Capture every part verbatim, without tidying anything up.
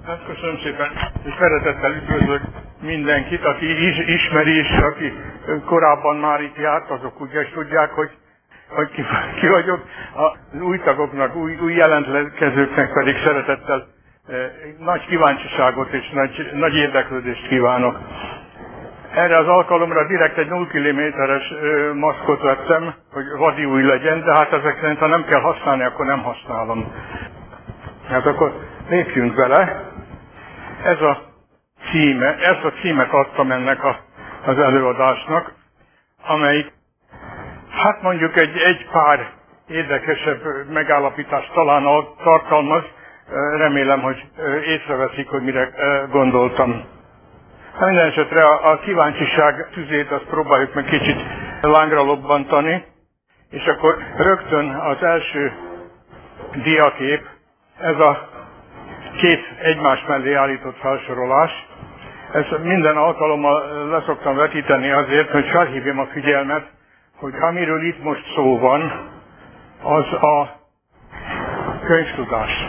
Hát köszönöm szépen, és szeretettel üdvözlök mindenkit, aki is, ismeri, és aki korábban már itt járt, azok úgy is tudják, hogy, hogy ki, ki vagyok. Az új tagoknak, új, új jelentkezőknek pedig szeretettel eh, nagy kíváncsiságot és nagy, nagy érdeklődést kívánok. Erre az alkalomra direkt egy nulla kilométeres eh, maszkot vettem, hogy vadi új legyen, de hát ezek szerint, ha nem kell használni, akkor nem használom. Hát akkor lépjünk bele. Ez a címe, ezt a címet adtam ennek a, az előadásnak, amelyik, hát mondjuk egy, egy pár érdekesebb megállapítást talán tartalmaz. Remélem, hogy észreveszik, hogy mire gondoltam. Hát minden esetre a, a kíváncsiság tüzét azt próbáljuk meg kicsit lángra lobbantani, és akkor rögtön az első diakép, ez a két egymás mellé állított felsorolás. Ezt minden alkalommal leszoktam vetíteni azért, hogy felhívjam a figyelmet, hogy amiről itt most szó van, az a könyvtudás.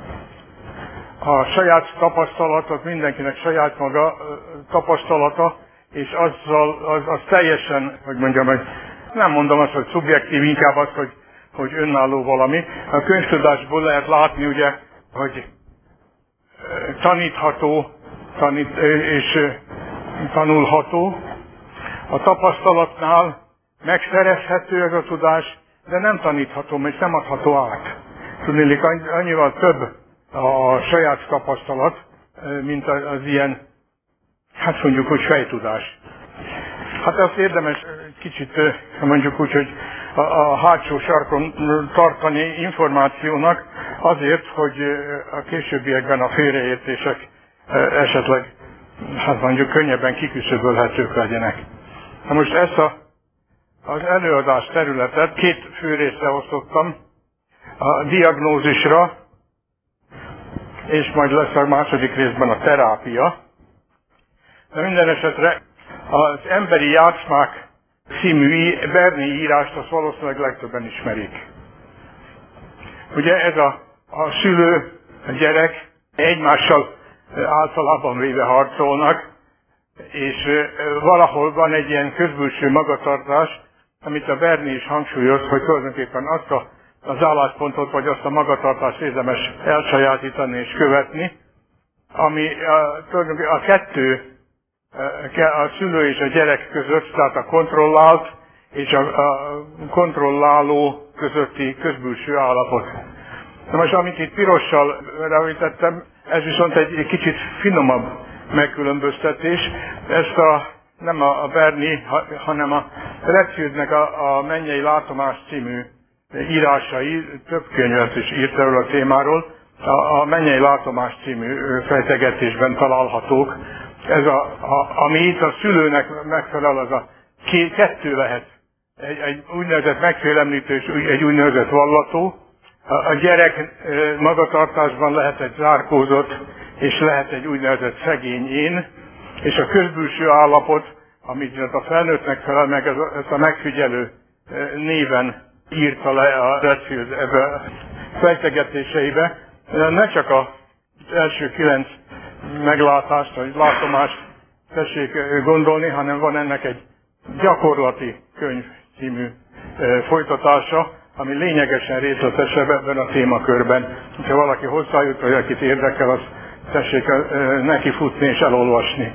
A saját tapasztalatot, mindenkinek saját maga tapasztalata, és azzal, az, az teljesen, hogy mondjam, hogy nem mondom azt, hogy szubjektív, inkább azt, hogy, hogy önálló valami. A könyvtudásból lehet látni, ugye, hogy tanítható tanít, és tanulható. A tapasztalatnál megszerezhető ez a tudás, de nem tanítható, és nem adható át. Tudnélik, annyival több a saját tapasztalat, mint az ilyen, hát mondjuk, hogy fejtudás. Hát azt érdemes kicsit, mondjuk úgy, hogy a, a hátsó sarkon tartani információnak, azért, hogy a későbbiekben a félreértések esetleg, hát mondjuk könnyebben kiküszöbölhetők legyenek. Na most ezt a, az előadás területet két fő részre osztottam, a diagnózisra, és majd lesz a második részben a terápia. De minden esetre az Emberi játszmák című Berni írást azt valószínűleg legtöbben ismerik. Ugye ez a, a szülő, a gyerek egymással általában véve harcolnak, és valahol van egy ilyen közbülső magatartás, amit a Berni is hangsúlyoz, hogy tulajdonképpen azt a, az álláspontot, vagy azt a magatartást érdemes elsajátítani és követni, ami a, tulajdonképpen a kettő, a szülő és a gyerek között, tehát a kontrollált és a, a kontrolláló közötti közbülső állapot. Na most, amit itt pirossal rövidítettem, ez viszont egy, egy kicsit finomabb megkülönböztetés. Ezt a, nem a, a Berni, ha, hanem a Redfieldnek a, a Mennyei látomás című írásai, több könyvet is írt erről a témáról, a, a Mennyei látomás című fejtegetésben találhatók. Ez a, a, ami itt a szülőnek megfelel, az a ké, kettő lehet. Egy, egy úgynevezett megfélemlítő és egy úgynevezett vallató. A, a gyerek magatartásban lehet egy zárkózott, és lehet egy úgynevezett szegény én, és a közbülső állapot, amit a felnőttnek felel meg, ez a, ez a megfigyelő néven írta le a Redfield ebbe a fejtegetéseibe. Ne csak az első kilenc meglátást, vagy látomást tessék gondolni, hanem van ennek egy gyakorlati könyv című folytatása, ami lényegesen részletesebb ebben a témakörben. Ha valaki hozzájut, vagy akit érdekel, azt tessék neki futni és elolvasni.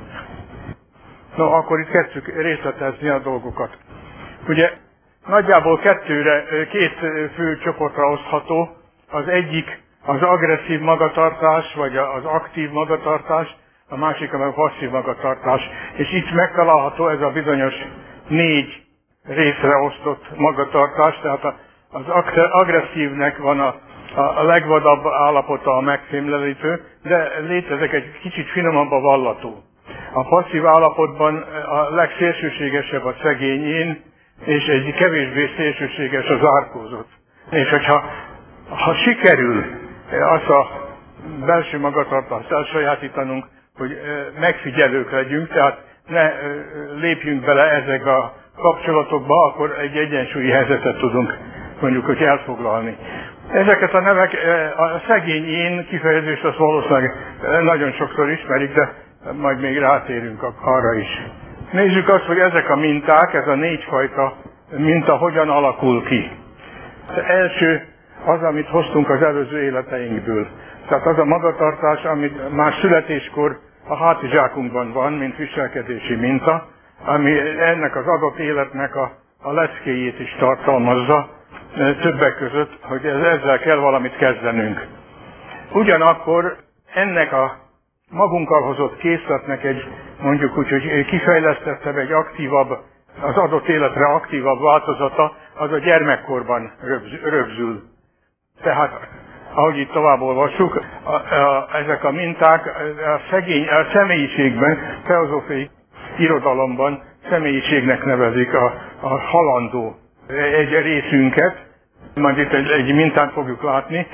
No, akkor itt kezdjük részletezni a dolgokat. Ugye nagyjából kettőre, két fő csoportra osztható. Az egyik az agresszív magatartás, vagy az aktív magatartás, a másik a passzív magatartás. És itt megtalálható ez a bizonyos négy részre osztott magatartás, tehát az agresszívnek van a, a legvadabb állapota, a megfémlelítő, de létezik egy kicsit finomabb a vallató. A passzív állapotban a legszélsőségesebb a szegény én, és egy kevésbé szélsőséges az zárkózott. És hogyha ha sikerül azt a belső magatartást elsajátítanunk, hogy megfigyelők legyünk, tehát ne lépjünk bele ezek a kapcsolatokba, akkor egy egyensúlyi helyzetet tudunk mondjuk, hogy elfoglalni. Ezeket a nevek, a szegény én kifejezést azt valószínűleg nagyon sokszor ismerik, de majd még rátérünk arra is. Nézzük azt, hogy ezek a minták, ez a négyfajta minta hogyan alakul ki. Az első az, amit hoztunk az előző életeinkből. Tehát az a magatartás, amit már születéskor a hátizsákunkban van, mint viselkedési minta, ami ennek az adott életnek a, a leckéjét is tartalmazza, többek között, hogy ezzel kell valamit kezdenünk. Ugyanakkor ennek a magunkkal hozott készletnek egy, mondjuk úgy, hogy kifejlesztettebb, egy aktívabb, az adott életre aktívabb változata, az a gyermekkorban rögzül. Tehát, ahogy itt tovább olvassuk, a, a, ezek a minták a, szegény, a személyiségben, teozófiai irodalomban személyiségnek nevezik a, a halandó egy részünket, majd itt egy, egy mintát fogjuk látni.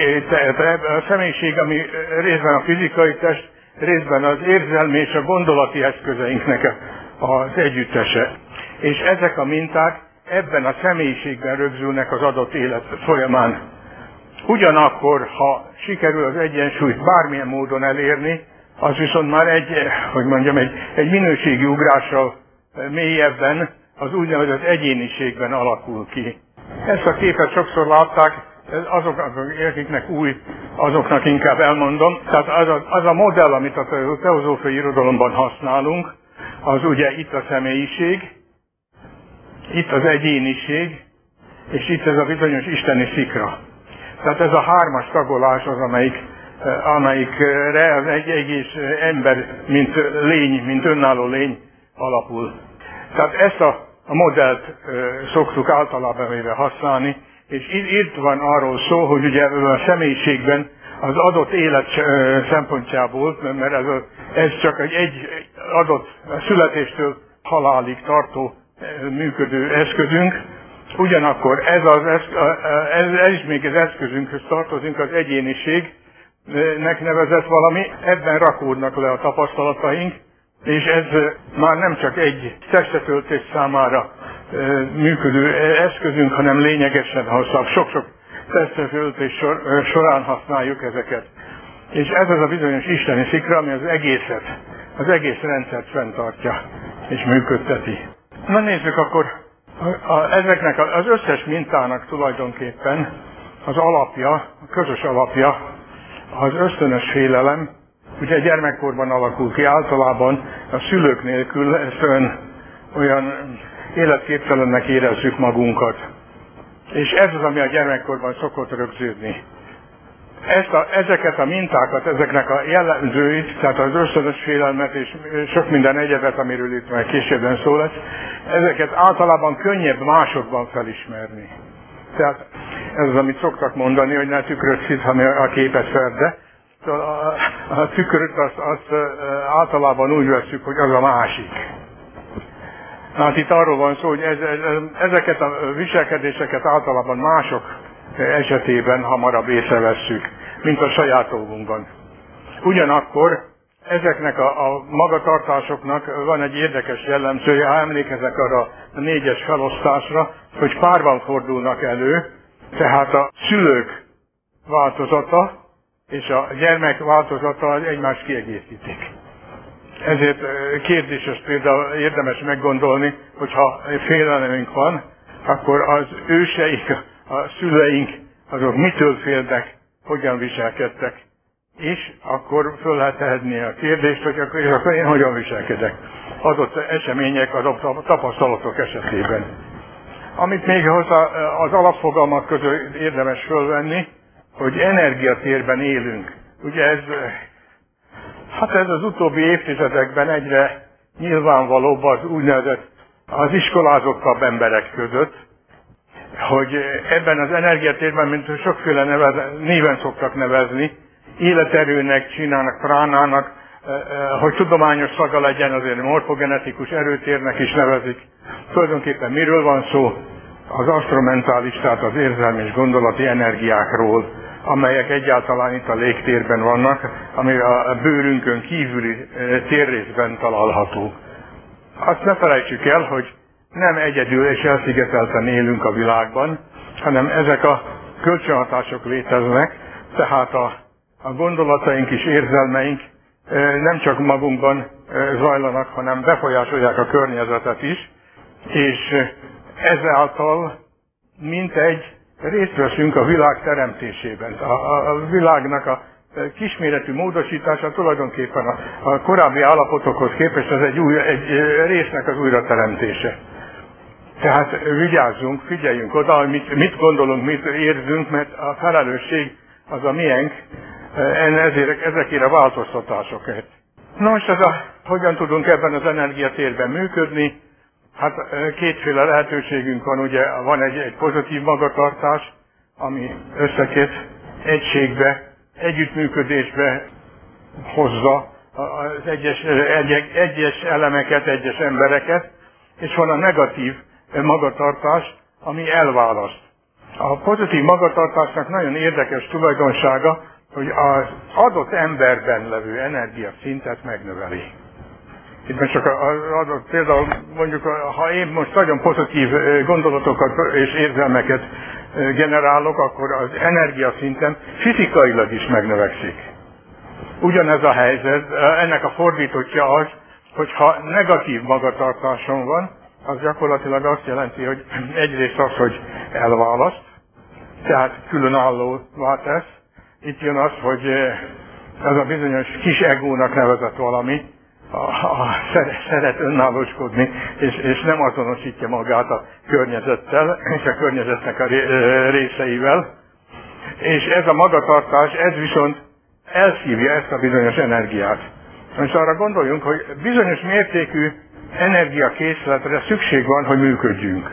A személyiség, ami részben a fizikai test, részben az érzelmi és a gondolati eszközeinknek az együttese. És ezek a minták ebben a személyiségben rögzülnek az adott élet folyamán. Ugyanakkor, ha sikerül az egyensúlyt bármilyen módon elérni, az viszont már egy, hogy mondjam, egy, egy minőségi ugrással mélyebben, az úgynevezett egyéniségben alakul ki. Ezt a képet sokszor látták, azoknak, akiknek új, azoknak inkább elmondom. Tehát az a, az a modell, amit a teozófiai irodalomban használunk, az ugye itt a személyiség, itt az egyéniség, és itt ez a bizonyos isteni szikra. Tehát ez a hármas tagolás az, amelyik, amelyikre az egy egész ember, mint lény, mint önálló lény alapul. Tehát ezt a, a modellt e, szoktuk általában véve használni, és itt van arról szó, hogy ugye a személyiségben az adott élet e, szempontjából, mert ez, a, ez csak egy, egy adott születéstől halálig tartó e, működő eszközünk, ugyanakkor ez, az eszk, ez, ez is még az eszközünkhöz tartozik, az egyéniségnek nevezett valami, ebben rakódnak le a tapasztalataink, és ez már nem csak egy testetöltés számára működő eszközünk, hanem lényegesen hosszabb. Sok-sok testetöltés sor, során használjuk ezeket. És ez az a bizonyos isteni szikra, ami az egészet, az egész rendszert fenntartja és működteti. Na nézzük akkor, a, a, ezeknek az összes mintának tulajdonképpen az alapja, a közös alapja az ösztönös félelem. Ugye gyermekkorban alakul ki, általában a szülők nélkül ezt olyan, olyan életképtelennek érezzük magunkat. És ez az, ami a gyermekkorban szokott rögződni. Ezt a, ezeket a mintákat, ezeknek a jellemzőit, tehát az ösztönös félelmet és sok minden egyebet, amiről itt majd későbben szó lesz, ezeket általában könnyebb másokban felismerni. Tehát ez az, amit szoktak mondani, hogy ne tükröt hisz, hanem a képet ferde. Szóval a, a tükröt azt, azt általában úgy vesszük, hogy az a másik. Hát itt arról van szó, hogy ez, ez, ezeket a viselkedéseket általában mások esetében hamarabb észrevesszük, mint a saját dolgunkban. Ugyanakkor ezeknek a, a magatartásoknak van egy érdekes jellemzője, ha emlékezek arra a négyes felosztásra, hogy párban fordulnak elő, tehát a szülők változata és a gyermek változata az egymást kiegészítik. Ezért kérdéses például érdemes meggondolni, hogyha félelemünk van, akkor az őseink, a szüleink, azok mitől féltek, hogyan viselkedtek. És akkor föl lehet tehetni a kérdést, hogy akkor, és akkor én hogyan viselkedek adott események, adott tapasztalatok esetében. Amit még hozzá az alapfogalmak között érdemes fölvenni, hogy energiatérben élünk. Ugye ez, hát ez az utóbbi évtizedekben egyre nyilvánvalóbb az úgynevezett az iskolázottabb emberek között, hogy ebben az energiatérben, mint sokféle nevez, néven szoktak nevezni, életerőnek, csinának, pránának, hogy tudományos szaga legyen, azért morfogenetikus erőtérnek is nevezik. Tulajdonképpen miről van szó? Az asztromentális, tehát az érzelmi és gondolati energiákról, amelyek egyáltalán itt a légtérben vannak, ami a bőrünkön kívüli térrészben található. Azt ne felejtsük el, hogy nem egyedül és elszigetelten élünk a világban, hanem ezek a kölcsönhatások léteznek, tehát a, a gondolataink és érzelmeink nem csak magunkban zajlanak, hanem befolyásolják a környezetet is, és ezáltal mintegy részt veszünk a világ teremtésében. A, a világnak a kisméretű módosítása tulajdonképpen a, a korábbi állapotokhoz képest ez egy, új, egy résznek az újrateremtése. Tehát vigyázzunk, figyeljünk oda, mit, mit gondolunk, mit érzünk, mert a felelősség az a miénk, ezért, ezekére változtatásokért. Na most ez a, hogyan tudunk ebben az energiatérben működni? Hát kétféle lehetőségünk van, ugye van egy, egy pozitív magatartás, ami összeköt egységbe, együttműködésbe hozza az egyes, egy, egyes elemeket, egyes embereket, és van a negatív magatartás, ami elválaszt. A pozitív magatartásnak nagyon érdekes tulajdonsága, hogy az adott emberben levő energiaszintet megnöveli. Itt most csak az adott, például mondjuk, ha én most nagyon pozitív gondolatokat és érzelmeket generálok, akkor az energiaszintem fizikailag is megnövekszik. Ugyanez a helyzet, ennek a fordítottja az, hogyha negatív magatartásom van, az gyakorlatilag azt jelenti, hogy egyrészt az, hogy elválaszt, tehát különállóvá tesz. Itt jön az, hogy ez a bizonyos kis egónak nevezett valami, a, a, szeret önállóskodni, és, és nem azonosítja magát a környezettel, és a környezetnek a részeivel. És ez a magatartás, ez viszont elszívja ezt a bizonyos energiát. Most arra gondoljunk, hogy bizonyos mértékű energiakészletre szükség van, hogy működjünk.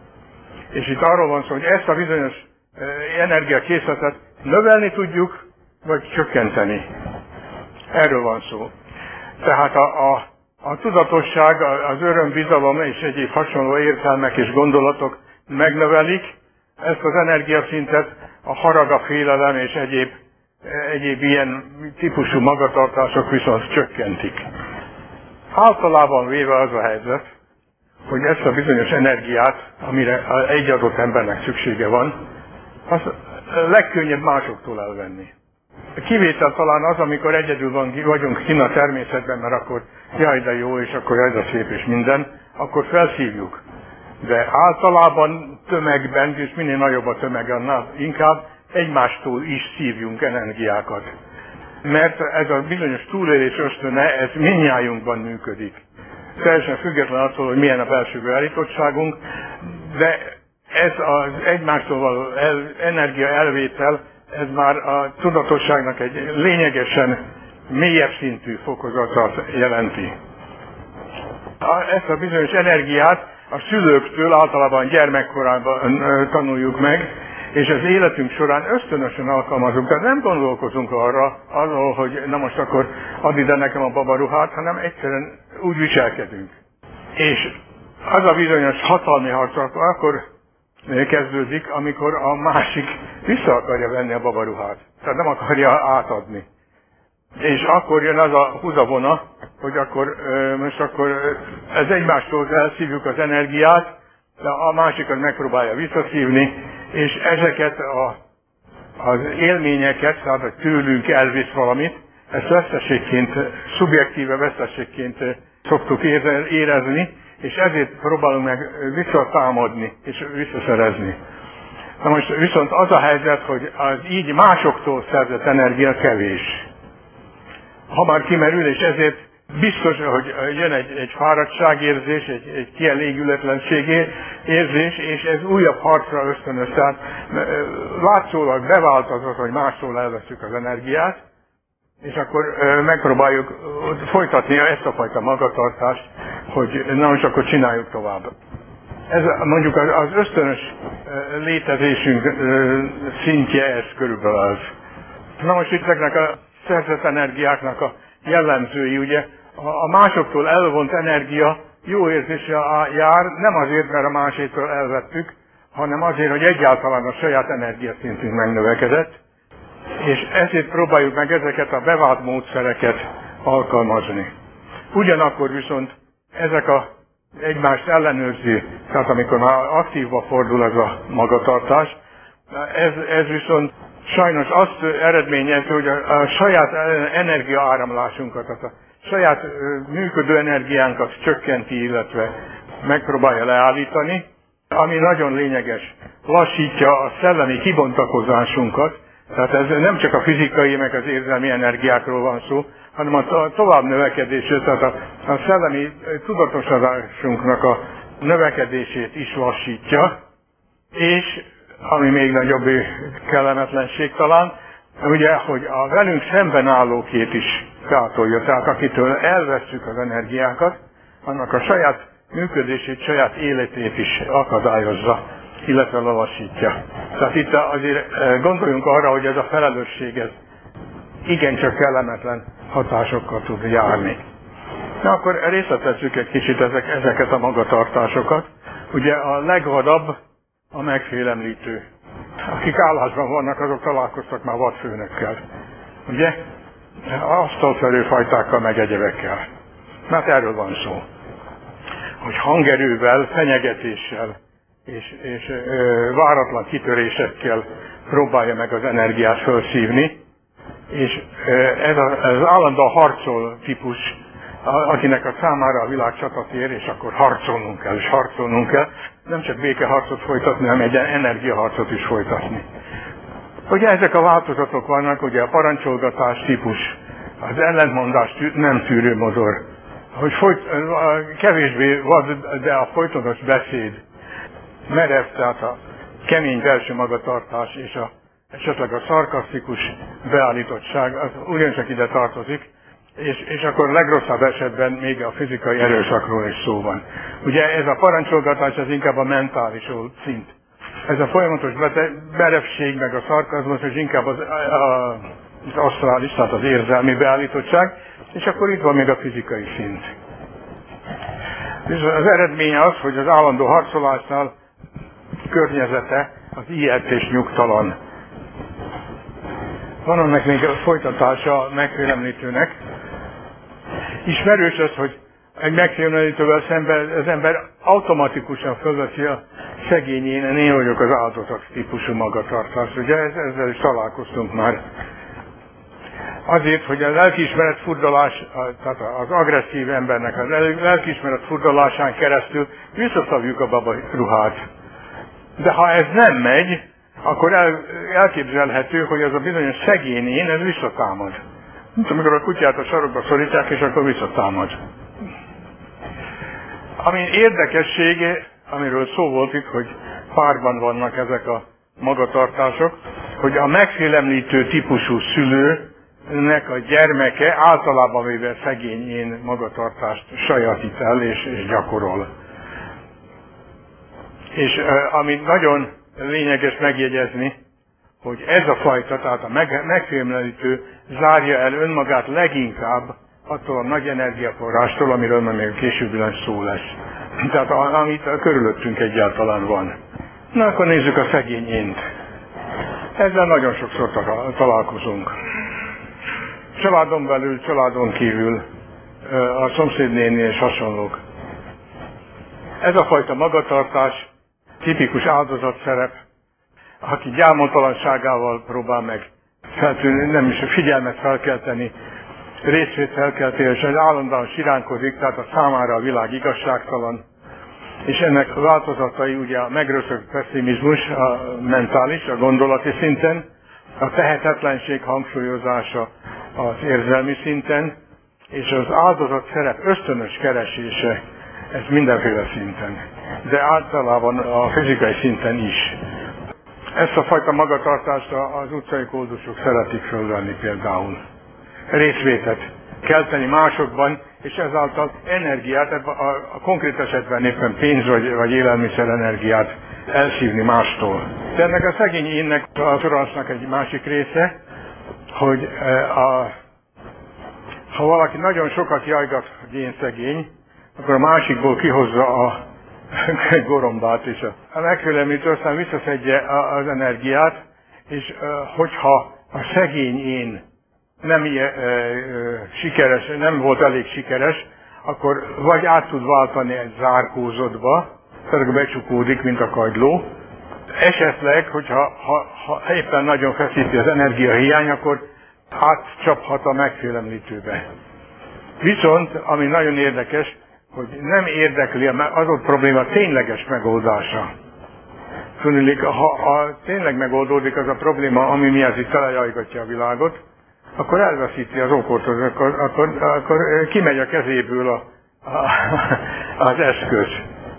És itt arról van szó, hogy ezt a bizonyos energiakészletet növelni tudjuk, vagy csökkenteni. Erről van szó. Tehát a, a, a tudatosság, az öröm, bizalom és egyéb hasonló értelmek és gondolatok megnövelik ezt az energiaszintet, a harag, a félelem és egyéb, egyéb ilyen típusú magatartások viszont csökkentik. Általában véve az a helyzet, hogy ezt a bizonyos energiát, amire egy adott embernek szüksége van, az legkönnyebb másoktól elvenni. A kivétel talán az, amikor egyedül van, vagyunk kint a természetben, mert akkor jaj, de jó, és akkor jaj, de szép, és minden, akkor felszívjuk. De általában tömegben, és minél nagyobb a tömeg, annál inkább egymástól is szívjunk energiákat. Mert ez a bizonyos túlélés ösztöne, ez mindnyájunkban működik. Teljesen független attól, hogy milyen a belső beállítottságunk, de ez az egymástól való el, energia elvétel, ez már a tudatosságnak egy lényegesen mélyebb szintű fokozatát jelenti. Ezt a bizonyos energiát a szülőktől általában gyermekkorában tanuljuk meg, és az életünk során ösztönösen alkalmazunk. Tehát nem gondolkozunk arra, arról, hogy na most akkor add ide nekem a babaruhát, hanem egyszerűen úgy viselkedünk. És az a bizonyos hatalmi harc akkor kezdődik, amikor a másik vissza akarja venni a babaruhát. Tehát nem akarja átadni. És akkor jön az a húzavona, hogy akkor most akkor ez egymástól elszívjuk az energiát, de a másikat megpróbálja visszaszívni, és ezeket a, az élményeket, tehát hogy tőlünk elvisz valamit, ezt veszteségként, szubjektíve veszteségként szoktuk érezni, és ezért próbálunk meg visszatámadni és visszaszerezni. Na most viszont az a helyzet, hogy az így másoktól szerzett energia kevés. Ha már kimerül, és ezért biztos, hogy jön egy, egy fáradtságérzés, egy, egy kielégületlenség érzés, és ez újabb harcra ösztönöz. Tehát látszólag bevált az, hogy mástól elveszük az energiát, és akkor megpróbáljuk folytatni ezt a fajta magatartást, hogy na most akkor csináljuk tovább. Ez mondjuk az ösztönös létezésünk szintje, ez körülbelül az. Na most itt ezeknek a szerzett energiáknak a jellemzői, ugye a másoktól elvont energia jó érzéssel jár, nem azért, mert a másétől elvettük, hanem azért, hogy egyáltalán a saját energiaszintünk megnövekedett, és ezért próbáljuk meg ezeket a bevált módszereket alkalmazni. Ugyanakkor viszont ezek a egymást ellenőrző, tehát amikor már aktívba fordul ez a magatartás, Ez, ez viszont sajnos azt eredményezi, hogy a, a saját energiaáramlásunkat, a saját működő energiánkat csökkenti, illetve megpróbálja leállítani, ami nagyon lényeges. Lassítja a szellemi kibontakozásunkat, tehát ez nem csak a fizikai, meg az érzelmi energiákról van szó, hanem a tovább növekedését, tehát a, a szellemi tudatosodásunknak a növekedését is lassítja, és ami még nagyobb kellemetlenség talán, ugye, hogy a velünk szemben állókét is gátolja, tehát akitől elvesszük az energiákat, annak a saját működését, saját életét is akadályozza, illetve lelassítja. Tehát itt azért gondoljunk arra, hogy ez a felelősség, ez igencsak kellemetlen hatásokkal tud járni. Na akkor részletezzük egy kicsit ezek, ezeket a magatartásokat. Ugye a legvadabb a megfélemlítő. Akik állásban vannak, azok találkoztak már vadfőnökkel. Ugye? Asztalfelő fajtákkal, meg egyebekkel. Mert erről van szó. Hogy hangerővel, fenyegetéssel és, és ö, váratlan kitörésekkel próbálja meg az energiát felszívni. És ö, ez az állandóan harcol típus, akinek a számára a világ csatatér, és akkor harcolnunk kell, és harcolnunk kell. Nem csak békeharcot folytatni, hanem egy energiaharcot is folytatni. Ugye ezek a változatok vannak, ugye a parancsolgatás típus, az ellentmondás nem tűrő modor, hogy folyt, kevésbé vad, de a folytonos beszéd, merev, tehát a kemény belső magatartás és a, esetleg a szarkasztikus beállítottság, az ugyancsak ide tartozik, és, és akkor legrosszabb esetben még a fizikai erőszakról is szó van. Ugye ez a parancsolgatás az inkább a mentális szint. Ez a folyamatos merevség, meg a szarkazmus, és inkább az, a, az asztrális, tehát az érzelmi beállítottság, és akkor itt van még a fizikai szint. És az eredmény az, hogy az állandó harcolásnál környezete az ilyet és nyugtalan. Van annak még a folytatása megfélemlítőnek. Ismerős az, hogy egy megfélemlítővel szemben az ember automatikusan fölveszi a szegényén, én vagyok az áldozat típusú magatartás. Ugye ezzel is találkoztunk már. Azért, hogy a lelkiismeret furdalás, tehát az agresszív embernek a lelkiismeret furdalásán keresztül visszaszavjuk a babaruhát. De ha ez nem megy, akkor el, elképzelhető, hogy ez a bizonyos szegény én, ez visszatámad. Mint amikor a kutyát a sarokba szorítják, és akkor visszatámad. Ami érdekessége, amiről szó volt itt, hogy párban vannak ezek a magatartások, hogy a megfélemlítő típusú szülőnek a gyermeke általában véve szegény én magatartást sajátít el és, és gyakorol. És uh, ami nagyon lényeges megjegyezni, hogy ez a fajta, tehát a meg, megfélemlítő zárja el önmagát leginkább attól a nagy energiaforrástól, amiről még későbbileg szó lesz. Tehát a, amit körülöttünk egyáltalán van. Na akkor nézzük a szegény ént. Ezzel nagyon sokszor találkozunk. Családon belül, családon kívül, a szomszédnéni és hasonlók. Ez a fajta magatartás tipikus áldozatszerep, aki gyámoltalanságával próbál meg feltűnni, nem is a figyelmet felkelteni, részvét felkelteni, és állandóan siránkodik, tehát a számára a világ igazságtalan. És ennek változatai ugye a megröszögt pessimizmus, a mentális, a gondolati szinten, a tehetetlenség hangsúlyozása az érzelmi szinten, és az áldozat szerep ösztönös keresése, ez mindenféle szinten, de általában a fizikai szinten is. Ezt a fajta magatartást az utcai koldusok szeretik fölvenni például. Részvétet kelteni másokban, és ezáltal energiát, a, a, a konkrét esetben éppen pénz vagy, vagy élelmiszer energiát elszívni mástól. De ennek a szegény énnek, a transznak egy másik része, hogy a, ha valaki nagyon sokat jajgat, hogy én szegény, akkor a másikból kihozza a gorombát, és a megfélemlítő aztán visszaszedje az energiát, és hogyha a szegény én nem ilyen, e, e, sikeres, nem volt elég sikeres, akkor vagy át tud váltani egy zárkózatba, tehát becsukódik, mint a kagyló. esetleg, hogyha ha, ha éppen nagyon feszíti az energiahiány, akkor átcsaphat a megfélemlítőbe. Viszont, ami nagyon érdekes, hogy nem érdekli az adott probléma tényleges megoldása. Tudniillik, ha, ha tényleg megoldódik az a probléma, ami miatt itt felajánlgatja a világot, akkor elveszíti az okot, akkor, akkor, akkor kimegy a kezéből a, a, az eszköz.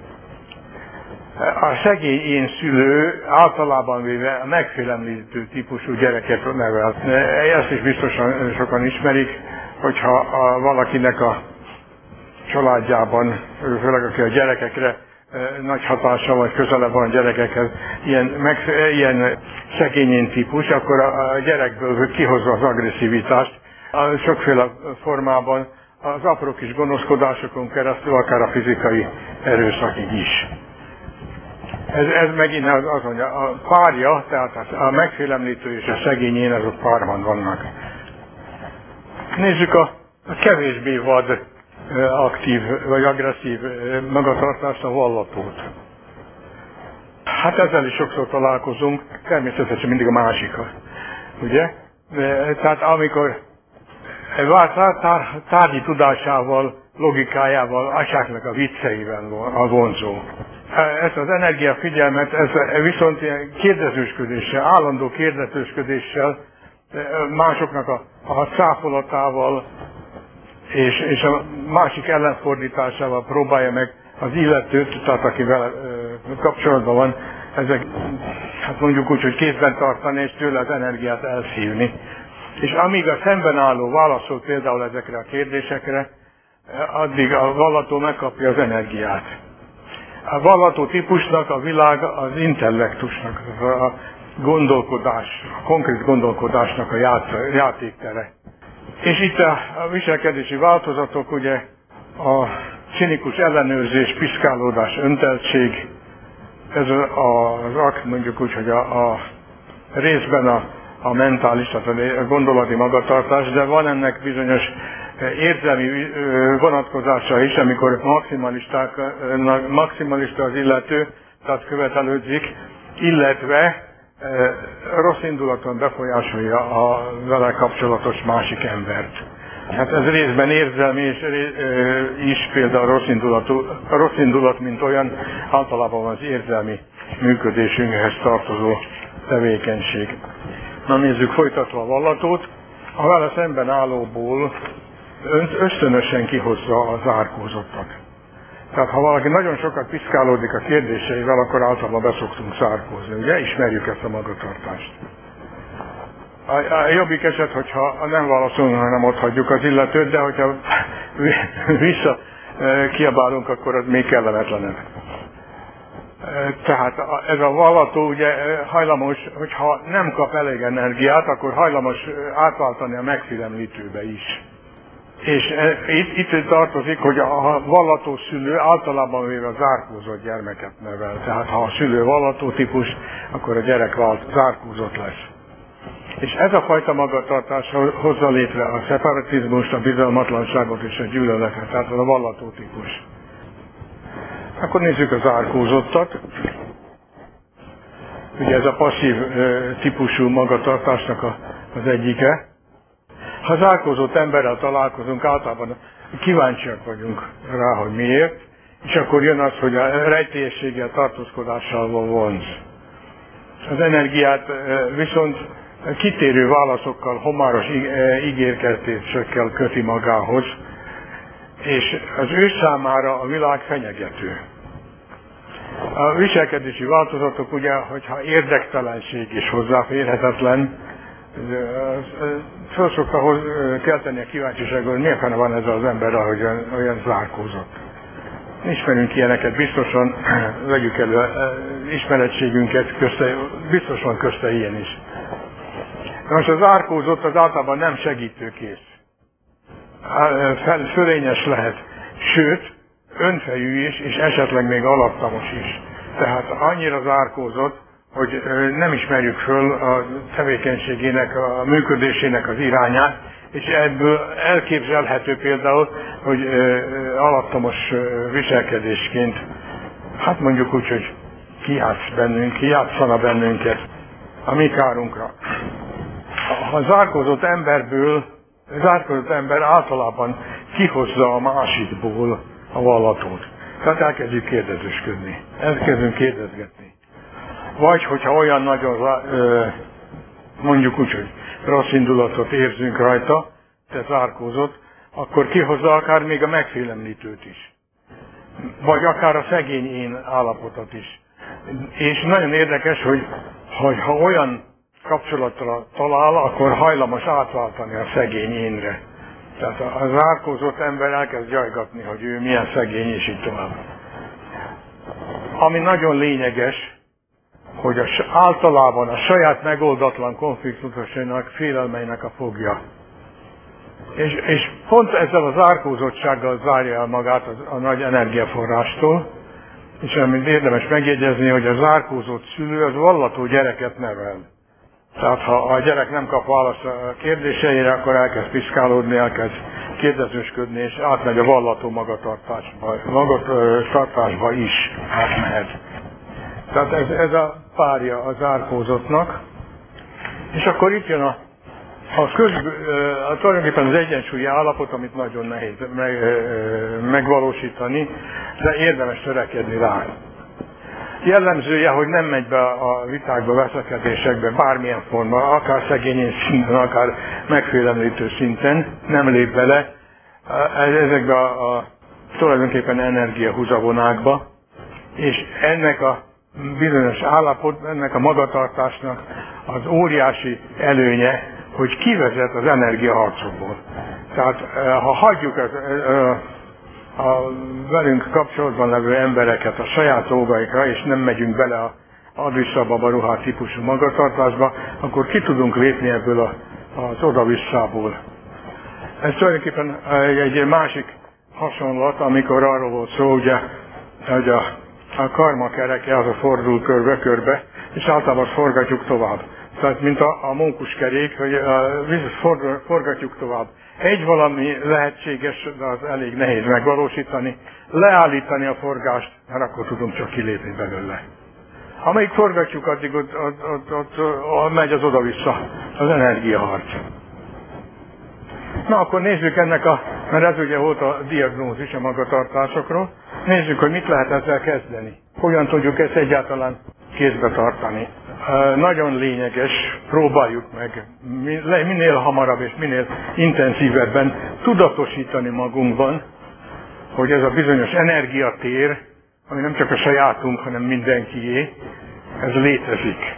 A szegény én szülő általában véve a megfélemlítő típusú gyereket nevel. Ezt is biztosan sokan ismerik, hogyha a, valakinek a családjában, főleg aki a gyerekekre nagy hatása vagy közelebb van a gyerekekhez, ilyen, meg, ilyen szegényén típus, akkor a gyerekből kihozza az agresszivitást, a sokféle formában, az apró kis gonoszkodásokon keresztül, akár a fizikai erőszakig is. Ez, ez megint az, az mondja, a párja, tehát a megfélemlítő és a szegényén, azok párban vannak. Nézzük a, a kevésbé vad, aktív vagy agresszív magatartást, a vallatót. Hát ezzel is sokszor találkozunk, természetesen mindig a másikat, ugye? Tehát amikor tárgyi tudásával, logikájával, atyáknak a vicceivel a vonzó. Ezt az energiafigyelmet, ez viszont ilyen kérdezősködéssel, állandó kérdezősködéssel, másoknak a, a cáfolatával, és, és a másik ellenfordításával próbálja meg az illetőt, tehát aki vele kapcsolatban van, ezek, hát mondjuk úgy, hogy kézben tartani, és tőle az energiát elszívni. És amíg a szemben álló válaszol például ezekre a kérdésekre, addig a vallató megkapja az energiát. A vallató típusnak a világ az intellektusnak, a gondolkodás, a konkrét gondolkodásnak a játéktere. És itt a viselkedési változatok, ugye a cinikus ellenőrzés, piszkálódás, önteltség, ez az akt mondjuk úgy, hogy a, a részben a, a mentális, tehát a gondolati magatartás, de van ennek bizonyos érzelmi vonatkozása is, amikor maximalisták, maximalista az illető, tehát követelődzik, illetve rossz indulaton befolyásolja a vele kapcsolatos másik embert. Hát ez részben érzelmi és is például rossz indulatú, a rossz indulat, mint olyan, általában az érzelmi működésünkhez tartozó tevékenység. Na nézzük folytatva a vallatót. A vele szemben állóból ösztönösen kihozza a zárkózottat. Tehát ha valaki nagyon sokat piszkálódik a kérdéseivel, akkor általában beszoktunk zárkózni. Ugye? Ismerjük ezt a magatartást. A, a jobbik eset, hogyha nem válaszolunk, hanem ott hagyjuk az illetőt, de hogyha vissza kiabálunk, akkor az még kellemetlenebb. Tehát ez a vallató ugye hajlamos, hogyha nem kap elég energiát, akkor hajlamos átváltani a megfélemlítőbe is. És itt, itt tartozik, hogy a vallató szülő általában véve zárkózott gyermeket nevel. Tehát ha a szülő vallató típus, akkor a gyerek zárkózott lesz. És ez a fajta magatartás hozza létre a szeparatizmust, a bizalmatlanságot és a gyűlöletet, tehát a vallató típus. Akkor nézzük az zárkózottat. Ugye ez a passzív típusú magatartásnak az egyike. Ha zárkózott emberrel találkozunk, általában kíváncsiak vagyunk rá, hogy miért, és akkor jön az, hogy a rejtélyességgel, tartózkodással vonz. Az energiát viszont kitérő válaszokkal, homáros ígérkezésekkel köti magához, és az ő számára a világ fenyegető. A viselkedési változatok ugye, hogyha érdektelenség és hozzáférhetetlen, föl szokta kelteni a kíváncsiságot, hogy miért van ez az ember, ahogy olyan zárkózott. Ismerünk ilyeneket, biztosan vegyük elő ismeretségünket, közte, biztos van közte ilyen is. Most az zárkózott az általában nem segítőkész. Fölényes lehet, sőt, önfejű is, és esetleg még alattamos is. Tehát annyira zárkózott, hogy nem ismerjük föl a tevékenységének, a működésének az irányát, és ebből elképzelhető például, hogy alattomos viselkedésként, hát mondjuk úgy, hogy kijátsz bennünk, kijátszana bennünket a mi kárunkra. A zárkózott emberből, a zárkózott ember általában kihozza a másikból a vallatót. Tehát elkezdjük kérdezősködni, elkezdünk kérdezgetni. Vagy hogyha olyan nagyon, mondjuk úgy, hogy rossz indulatot érzünk rajta, tehát zárkózott, akkor kihozza akár még a megfélemlítőt is. Vagy akár a szegény én állapotot is. És nagyon érdekes, hogy, hogy ha olyan kapcsolatra talál, akkor hajlamos átváltani a szegény énre. Tehát az zárkózott ember elkezd jajgatni, hogy ő milyen szegény, és így tovább. Ami nagyon lényeges, hogy a, általában a saját megoldatlan konfliktusainak, félelmeinek a fogja. És, és pont ezzel a zárkózottsággal zárja el magát a, a nagy energiaforrástól, és amit érdemes megjegyezni, hogy a zárkózott szülő az vallató gyereket nevel. Tehát ha a gyerek nem kap választ a kérdéseire, akkor elkezd piszkálódni, elkezd kérdezősködni, és átmegy a vallató magatartásba, magatartásba is átmehet. Tehát ez, ez a párja a zárkózottnak. És akkor itt jön a, a, köz, a tulajdonképpen az egyensúlyi állapot, amit nagyon nehéz meg, megvalósítani, de érdemes törekedni rá. Jellemzője, hogy nem megy be a vitákba, veszekedésekbe, bármilyen forma, akár szegényén szinten, akár megfélemlítő szinten, nem lép bele ezekbe a, a tulajdonképpen energiahúzavonákba, és ennek a bizonyos állapot, ennek a magatartásnak az óriási előnye, hogy kivezet az energiaharcokból. Tehát ha hagyjuk az, a velünk kapcsolatban levő embereket a saját dolgaikra, és nem megyünk bele a ad-vissza-baba ruhát típusú magatartásba, akkor ki tudunk lépni ebből a, az oda-visszából. Ez tulajdonképpen egy másik hasonlat, amikor arról volt szó, ugye, hogy a, a karma kereke az a fordul körbe-körbe, és általában forgatjuk tovább. Tehát, mint a, a mókuskerék, hogy a, for, forgatjuk tovább. Egy valami lehetséges, de az elég nehéz megvalósítani, leállítani a forgást, mert akkor tudunk csak kilépni belőle. Amelyik forgatjuk, addig ott, ott, ott, ott, ott megy az oda-vissza, az energiaharc. Na, akkor nézzük ennek a, mert ez ugye volt a diagnózis a magatartásokról, nézzük, hogy mit lehet ezzel kezdeni. Hogyan tudjuk ezt egyáltalán kézbe tartani. Nagyon lényeges, próbáljuk meg minél hamarabb és minél intenzívebben tudatosítani magunkban, hogy ez a bizonyos energiatér, ami nem csak a sajátunk, hanem mindenkié, ez létezik.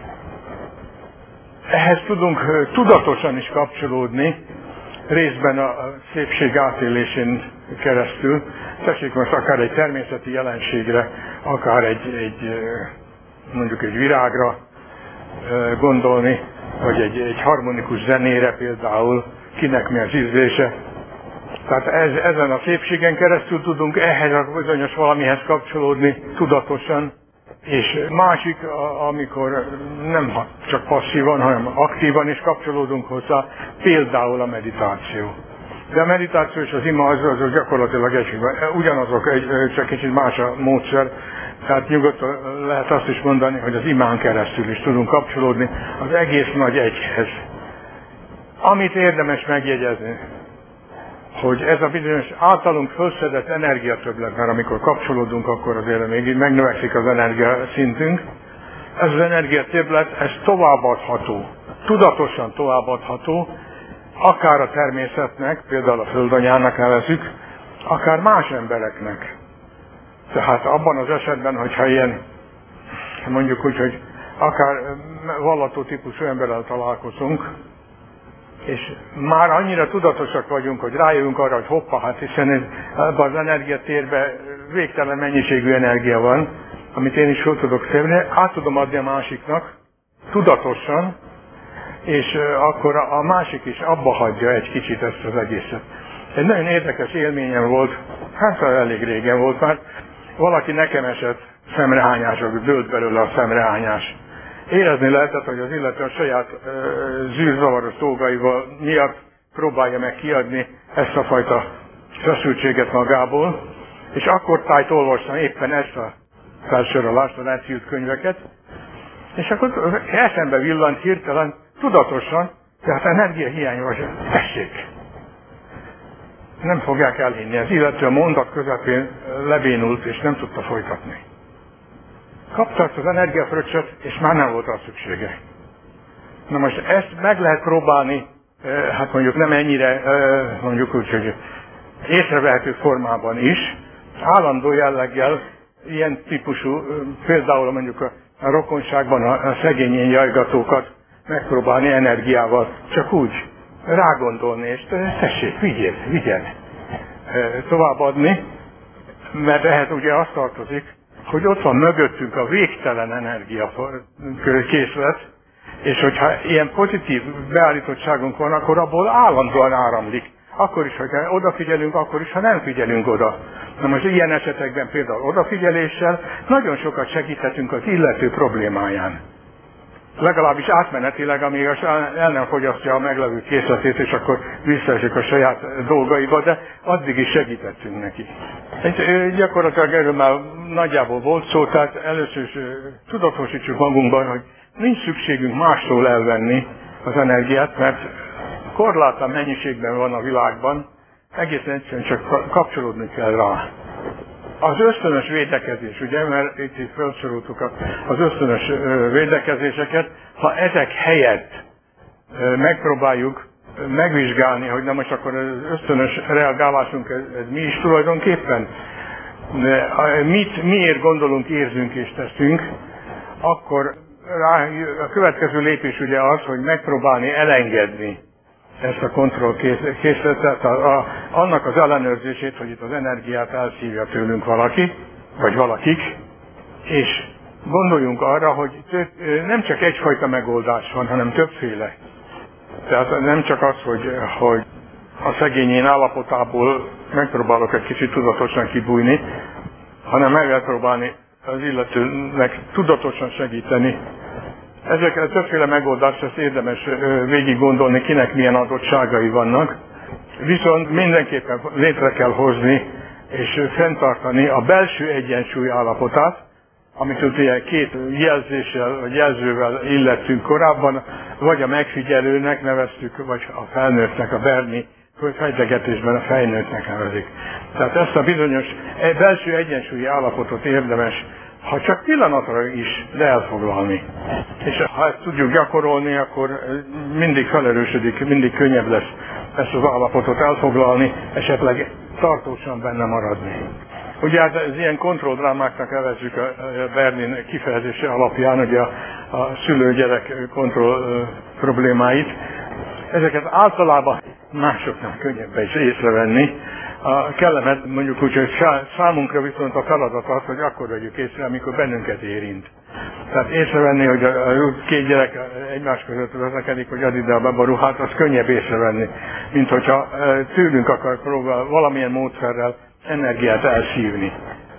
Ehhez tudunk tudatosan is kapcsolódni, részben a szépség átélésén keresztül. Tessék most akár egy természeti jelenségre, akár egy, egy mondjuk egy virágra gondolni, vagy egy, egy harmonikus zenére például, kinek mi az ízlése. Tehát ez, ezen a szépségen keresztül tudunk ehhez a bizonyos valamihez kapcsolódni tudatosan, és másik, amikor nem csak passzívan, hanem aktívan is kapcsolódunk hozzá, például a meditáció. De a meditáció és az ima az, az gyakorlatilag egy, ugyanazok, egy, csak kicsit más a módszer. Tehát nyugodtan lehet azt is mondani, hogy az imán keresztül is tudunk kapcsolódni az egész nagy egyhez. Amit érdemes megjegyezni, hogy ez a bizonyos általunk felszedett energiatöbblet, mert amikor kapcsolódunk, akkor azért még megnövekszik az energiaszintünk. Ez az energiatöbblet, ez továbbadható, tudatosan továbbadható, akár a természetnek, például a földanyának nevezzük, akár más embereknek. Tehát abban az esetben, hogyha ilyen, mondjuk úgy, hogy akár vallató típusú emberrel találkozunk, és már annyira tudatosak vagyunk, hogy rájövünk arra, hogy hoppá, hát hiszen ebben az energiatérben végtelen mennyiségű energia van, amit én is fel tudok szedni, át tudom adni a másiknak, tudatosan, és akkor a másik is abba hagyja egy kicsit ezt az egészet. Egy nagyon érdekes élményem volt, hát elég régen volt már, valaki nekem esett szemrehányások, dőlt belőle a szemrehányás. Érezni lehetett, hogy az illető a saját e, zűrzavaros dolgaival miatt próbálja meg kiadni ezt a fajta feszültséget magából, és akkor tájt olvastam éppen ezt a felsorolást, a elcírt könyveket, és akkor eszembe villant hirtelen, tudatosan, tehát energiahiány vagy, tessék! Nem fogják elhinni, ez illetve a mondat közepén lebénult, és nem tudta folytatni. Kapta az energiafröccsöt, és már nem volt rá szüksége. Na most ezt meg lehet próbálni, hát mondjuk nem ennyire, mondjuk úgy, hogy észrevehető formában is, állandó jelleggel, ilyen típusú, például mondjuk a, a rokonságban a, a szegényén jajgatókat megpróbálni energiával, csak úgy rágondolni, és tessék, vigyél, vigyél továbbadni, mert ehhez ugye azt tartozik, hogy ott van mögöttünk a végtelen energiakészlet, és hogyha ilyen pozitív beállítottságunk van, akkor abból állandóan áramlik. Akkor is, hogyha odafigyelünk, akkor is, ha nem figyelünk oda. Na most ilyen esetekben például odafigyeléssel nagyon sokat segíthetünk az illető problémáján. Legalábbis átmenetileg, amíg el nem fogyasztja a meglevő készletét, és akkor visszaesik a saját dolgaiba, de addig is segítettünk neki. Egy, gyakorlatilag erről már nagyjából volt szó, tehát először is tudatosítsuk magunkban, hogy nincs szükségünk mástól elvenni az energiát, mert korlátlan mennyiségben van a világban, egészen egyszerűen csak kapcsolódni kell rá. Az ösztönös védekezés, ugye, mert itt, itt felsoroltuk az ösztönös védekezéseket, ha ezek helyett megpróbáljuk megvizsgálni, hogy na most akkor az ösztönös reagálásunk, ez, ez mi is tulajdonképpen, mit, miért gondolunk, érzünk és teszünk, akkor rá, a következő lépés ugye az, hogy megpróbálni elengedni ezt a kontrollkészletet, a, a, annak az ellenőrzését, hogy itt az energiát elszívja tőlünk valaki, vagy valakik, és gondoljunk arra, hogy több, nem csak egyfajta megoldás van, hanem többféle. Tehát nem csak az, hogy, hogy a szegényén állapotából megpróbálok egy kicsit tudatosan kibújni, hanem meg kell próbálni az illetőnek tudatosan segíteni. Ezekre többféle megoldást ezt érdemes végig gondolni, kinek milyen adottságai vannak. Viszont mindenképpen létre kell hozni és fenntartani a belső egyensúly állapotát, amit ugye két jelzéssel vagy jelzővel illettünk korábban, vagy a megfigyelőnek neveztük, vagy a felnőttnek, a Berni fejtegetésben a fejnőttnek nevezik. Tehát ezt a bizonyos belső egyensúlyi állapotot érdemes, ha csak pillanatra is, de elfoglalni. És ha ezt tudjuk gyakorolni, akkor mindig felerősödik, mindig könnyebb lesz ezt az állapotot elfoglalni, esetleg tartósan benne maradni. Ugye hát ez ilyen kontrolldrámáknak nevezzük a Bernin kifejezése alapján, ugye a, a szülő-gyerek kontroll problémáit. Ezeket általában másoknak könnyebb is észrevenni. A kellemet mondjuk úgy, hogy számunkra viszont a feladat az, hogy akkor vegyük észre, amikor bennünket érint. Tehát észrevenni, hogy a két gyerek egymás között vezekedik, hogy ad ide a bebaruhát, az könnyebb észrevenni, mint hogyha tőlünk akar próbálni valamilyen módszerrel energiát elszívni.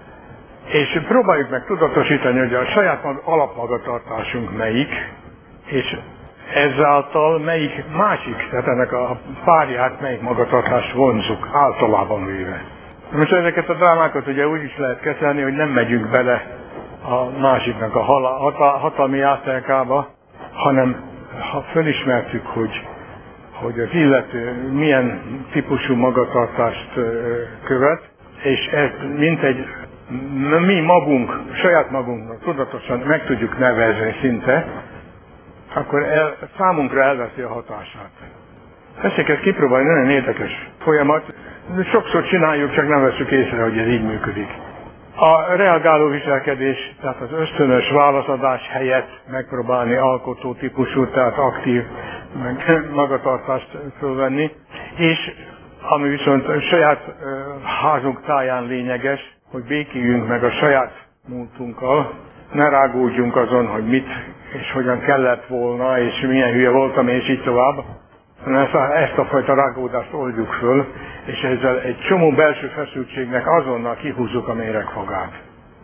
És próbáljuk meg tudatosítani, hogy a saját alapmagatartásunk melyik, és ezáltal melyik másik, tehát ennek a párját, melyik magatartást vonzuk általában véve. Most ezeket a drámákat ugye úgy is lehet kezelni, hogy nem megyünk bele a másiknak a hatalmi játékába, hanem ha felismertük, hogy, hogy az illető milyen típusú magatartást követ, és ez mintegy mi magunk, saját magunknak tudatosan meg tudjuk nevezni szinte, akkor el, számunkra elveszi a hatását. Tessék ezt kipróbálni, nagyon érdekes folyamat. Sokszor csináljuk, csak nem veszük észre, hogy ez így működik. A reagáló viselkedés, tehát az ösztönös válaszadás helyett megpróbálni alkotó típusú, tehát aktív magatartást fölvenni, és ami viszont a saját uh, házunk táján lényeges, hogy békéljünk meg a saját múltunkkal, ne rágódjunk azon, hogy mit és hogyan kellett volna, és milyen hülye voltam, és így tovább. Ezt a, ezt a fajta rágódást oldjuk föl, és ezzel egy csomó belső feszültségnek azonnal kihúzzuk a méregfogát.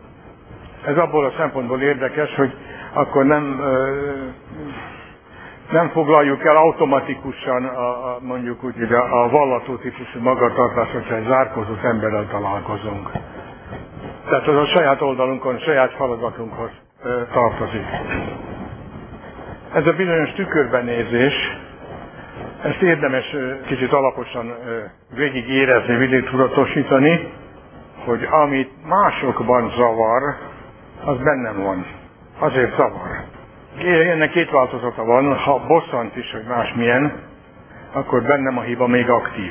Ez abból a szempontból érdekes, hogy akkor nem, nem foglaljuk el automatikusan a, a, mondjuk úgy, hogy a, a vallató típusú magatartást, hogyha egy zárkózott emberrel találkozunk. Tehát az a saját oldalunkon, a saját feladatunkhoz tartozik. Ez a bizonyos tükörbenézés, ezt érdemes kicsit alaposan végig érezni, végig tudatosítani, hogy amit másokban zavar, az bennem van. Azért zavar. Ennek két változata van, ha bosszant is, hogy másmilyen, akkor bennem a hiba még aktív.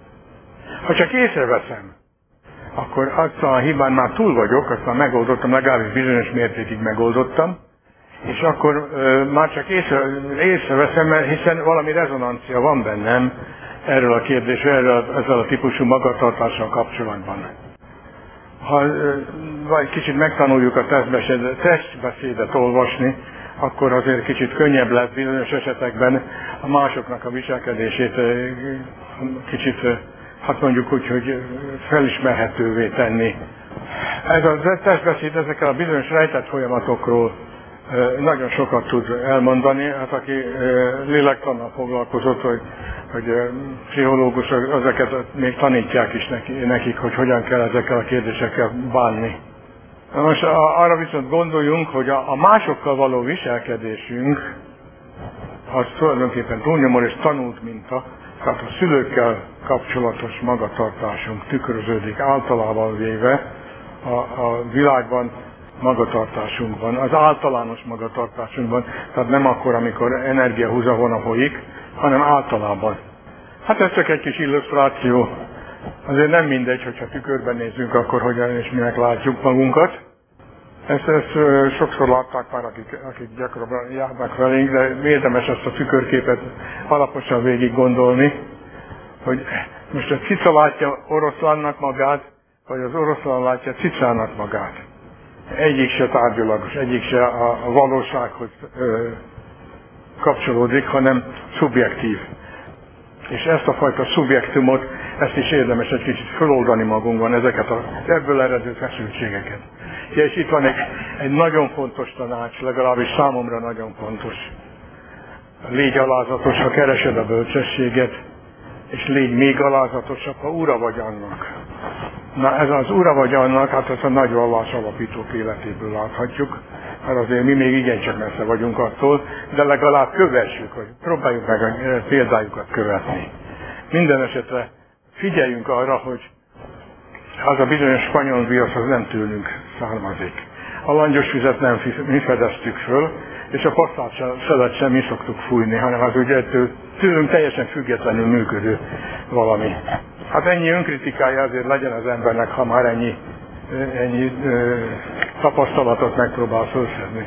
Ha csak észreveszem, akkor azt a hibán már túl vagyok, azt már megoldottam, legalábbis bizonyos mértékig megoldottam, és akkor ö, már csak észre, észreveszem, mert hiszen valami rezonancia van bennem erről a kérdésről, erről ezzel a típusú magatartással kapcsolatban. Ha ö, vagy kicsit megtanuljuk a testbeszédet, testbeszédet olvasni, akkor azért kicsit könnyebb lesz bizonyos esetekben a másoknak a viselkedését ö, kicsit, ö, hát mondjuk úgy, hogy felismerhetővé tenni. Ez a testbeszéd ezekkel a bizonyos rejtett folyamatokról nagyon sokat tud elmondani. Hát aki lélektannal foglalkozott, hogy, hogy pszichológusok, ezeket még tanítják is nekik, hogy hogyan kell ezekkel a kérdésekkel bánni. Most arra viszont gondoljunk, hogy a, a másokkal való viselkedésünk az tulajdonképpen túlnyomó és tanult minta, tehát a szülőkkel kapcsolatos magatartásunk tükröződik általában véve a, a világban, magatartásunkban, az általános magatartásunkban, tehát nem akkor, amikor energiahúzavona folyik, hanem általában. Hát ez csak egy kis illusztráció. Azért nem mindegy, hogyha tükörben nézzünk, akkor hogyan és minek látjuk magunkat. Ezt, ezt sokszor látták már, akik, akik gyakorabban járnak velénk, de érdemes ezt a tükörképet alaposan végig gondolni, hogy most a cica látja oroszlánnak magát, vagy az oroszlán látja cicának magát. Egyik se tárgyalagos, egyik se a valósághoz ö, kapcsolódik, hanem szubjektív. És ezt a fajta szubjektumot, ezt is érdemes egy kicsit föloldani magunkban, ezeket az ebből eredő feszültségeket. Ja, és itt van egy, egy nagyon fontos tanács, legalábbis számomra nagyon fontos. Légy alázatos, ha keresed a bölcsességet, és légy még alázatosabb, ha ura vagy annak. Na ez az ura vagy annak, hát ezt a nagy vallás alapítók életéből láthatjuk, mert azért mi még igencsak messze vagyunk attól, de legalább kövessük, hogy próbáljuk meg a példájukat követni. Minden esetre figyeljünk arra, hogy az a bizonyos spanyol viasz az nem tőlünk származik. A langyos vizet nem mi fedeztük föl, és a passzát szelet sem mi szoktuk fújni, hanem az ugye tőlünk teljesen függetlenül működő valami. Hát ennyi önkritikája azért legyen az embernek, ha már ennyi, ennyi ö, tapasztalatot megpróbál fölszedni.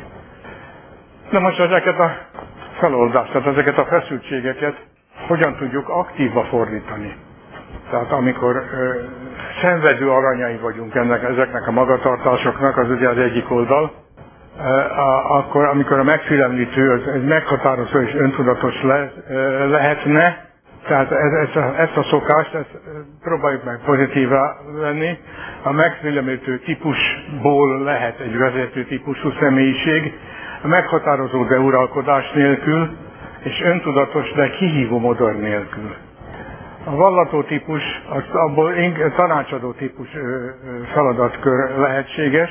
Na most ezeket a feloldást, tehát ezeket a feszültségeket hogyan tudjuk aktívba fordítani? Tehát amikor ö, szenvedő aranyai vagyunk ennek, ezeknek a magatartásoknak, az ugye az egyik oldal, ö, a, akkor amikor a megfélemlítő, az, ez meghatározó és öntudatos le, ö, lehetne, tehát ezt a, ezt a szokást ezt próbáljuk meg pozitívra venni. A megfélemlítő típusból lehet egy vezető típusú személyiség, a meghatározó, de uralkodás nélkül, és öntudatos, de kihívó modor nélkül. A vallató típus, az abból tanácsadó típus feladatkör lehetséges.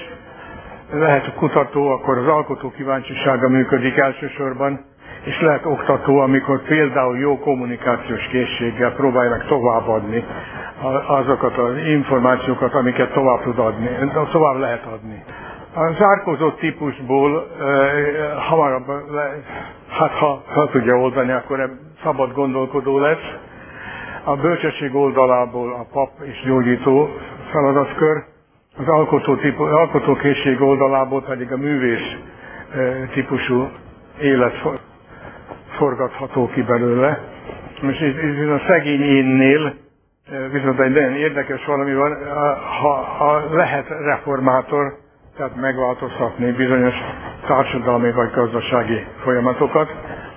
Lehet kutató, akkor az alkotó kíváncsisága működik elsősorban, és lehet oktató, amikor például jó kommunikációs készséggel próbálja meg továbbadni azokat az információkat, amiket tovább tud adni, tovább lehet adni. A zárkózó típusból e, hamarabb, le, hát ha, ha tudja oldani, akkor szabad gondolkodó lesz. A bölcsesség oldalából a pap és gyógyító feladatkör, az alkotó típus, alkotókészség oldalából pedig a művész e, típusú élet forgatható ki belőle. Most itt, itt a szegény énnél viszont egy nagyon érdekes valami van, ha, ha lehet reformátor, tehát megváltoztatni bizonyos társadalmi vagy gazdasági folyamatokat,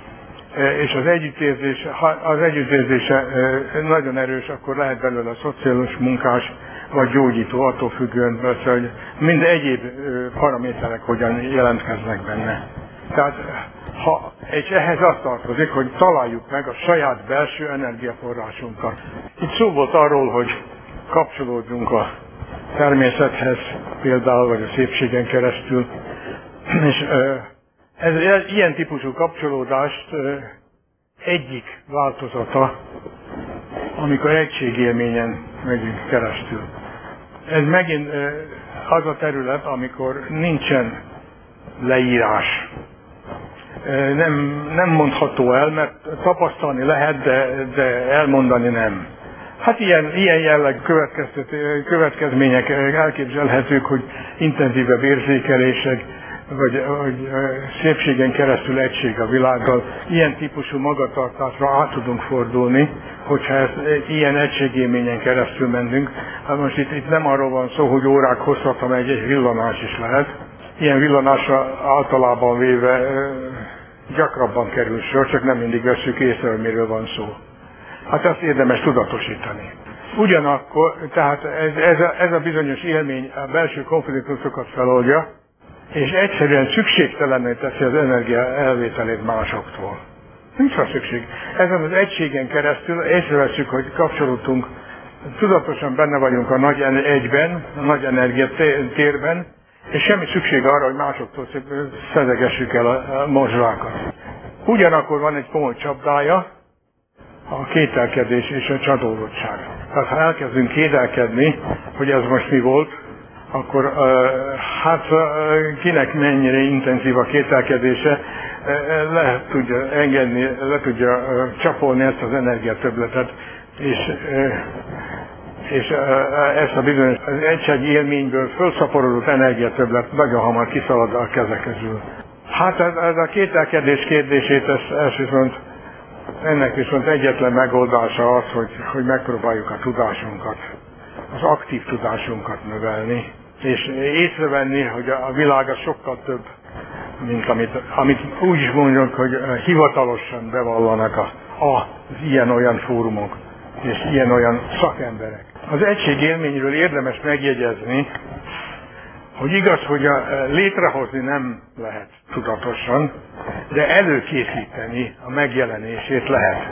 és az együttérzés, ha az együttérzése nagyon erős, akkor lehet belőle szociális munkás vagy gyógyító, attól függően, hogy mind egyéb paraméterek hogyan jelentkeznek benne. Tehát ha, és ehhez azt tartozik, hogy találjuk meg a saját belső energiaforrásunkat. Itt szó volt arról, hogy kapcsolódjunk a természethez például, vagy a szépségen keresztül. És ez, ez ilyen típusú kapcsolódást egyik változata, amikor egységélményen megyünk keresztül. Ez megint az a terület, amikor nincsen leírás. Nem, nem mondható el, mert tapasztalni lehet, de, de elmondani nem. Hát ilyen, ilyen jellegű következmények elképzelhetők, hogy intenzívebb érzékelések, vagy, vagy szépségen keresztül egység a világgal. Ilyen típusú magatartásra át tudunk fordulni, hogyha ezt, ilyen egységélményen keresztül mentünk. Hát most itt, itt nem arról van szó, hogy órák hosszat, hanem egy, egy villanás is lehet. Ilyen villanásra általában véve gyakrabban kerül sor, csak nem mindig veszük észre, hogy miről van szó. Hát ezt érdemes tudatosítani. Ugyanakkor, tehát ez, ez, a, ez a bizonyos élmény a belső konfliktusokat feloldja, és egyszerűen szükségtelenné teszi az energia elvételét másoktól. Nincs rá szükség. Ezen az egységen keresztül észreveszünk, hogy kapcsolódtunk, tudatosan benne vagyunk a nagy egyben, a nagy energia térben, és semmi szükség arra, hogy másoktól szedegessük el a morzsákat. Ugyanakkor van egy komoly csapdája, a kételkedés és a csalódottság. Tehát ha elkezdünk kételkedni, hogy ez most mi volt, akkor uh, hát uh, kinek mennyire intenzív a kételkedése, uh, le tudja engedni, le tudja uh, csapolni ezt az energiatöbbletet, és, uh, és uh, ezt a bizonyos egységi élményből fölszaporodott energiatöbblet nagyon hamar kiszalad a kezek közül. Hát ez, ez a kételkedés kérdését, ez elsősorban ennek viszont egyetlen megoldása az, hogy, hogy megpróbáljuk a tudásunkat, az aktív tudásunkat növelni, és észrevenni, hogy a világ az sokkal több, mint amit, amit úgy is mondjuk, hogy hivatalosan bevallanak a, az ilyen-olyan fórumok, és ilyen-olyan szakemberek. Az egységélményről érdemes megjegyezni, hogy igaz, hogy a, létrehozni nem lehet tudatosan, de előkészíteni a megjelenését lehet.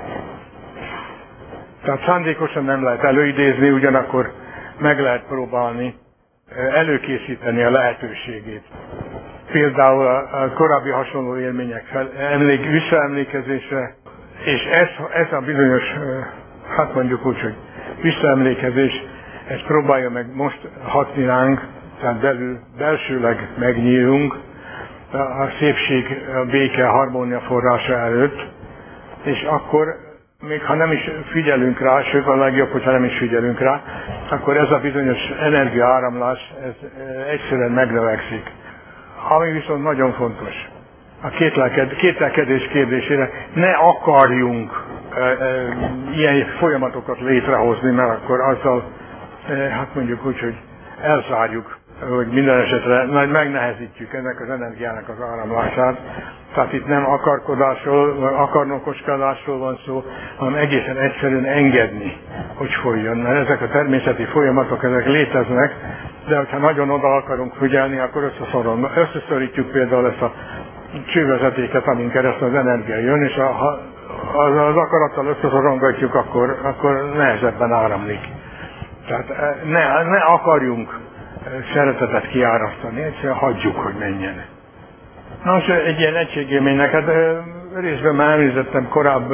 Tehát szándékosan nem lehet előidézni, ugyanakkor meg lehet próbálni előkészíteni a lehetőségét. Például a korábbi hasonló élmények fel, emlék, visszaemlékezésre, és ez, ez a bizonyos, hát mondjuk úgy, hogy visszaemlékezés, ez próbálja meg most hatni ránk, tehát belül, belsőleg megnyílunk a szépség, a béke, a harmónia forrása előtt, és akkor, még ha nem is figyelünk rá, sőt a legjobb, hogyha nem is figyelünk rá, akkor ez a bizonyos energiaáramlás, ez egyszerűen megnövekszik. Ami viszont nagyon fontos, a kételked, kételkedés kérdésére ne akarjunk e, e, ilyen folyamatokat létrehozni, mert akkor azzal, e, hát mondjuk úgy, hogy elzárjuk, hogy minden esetre megnehezítjük ennek az energiának az áramlását. Tehát itt nem akarkodásról, vagy akarnokoskodásról van szó, hanem egészen egyszerűen engedni, hogy folyjon. Mert ezek a természeti folyamatok, ezek léteznek, de hogyha nagyon oda akarunk figyelni, akkor összeszorítjuk például ezt a csővezetéket, amin keresztül az energia jön, és ha az akarattal összeszorongatjuk, akkor, akkor nehezebben áramlik. Tehát ne, ne akarjunk szeretetet kiárasztani, egyszerűen hagyjuk, hogy menjen. Nos, egy ilyen egységélménynek, hát részben már említettem korább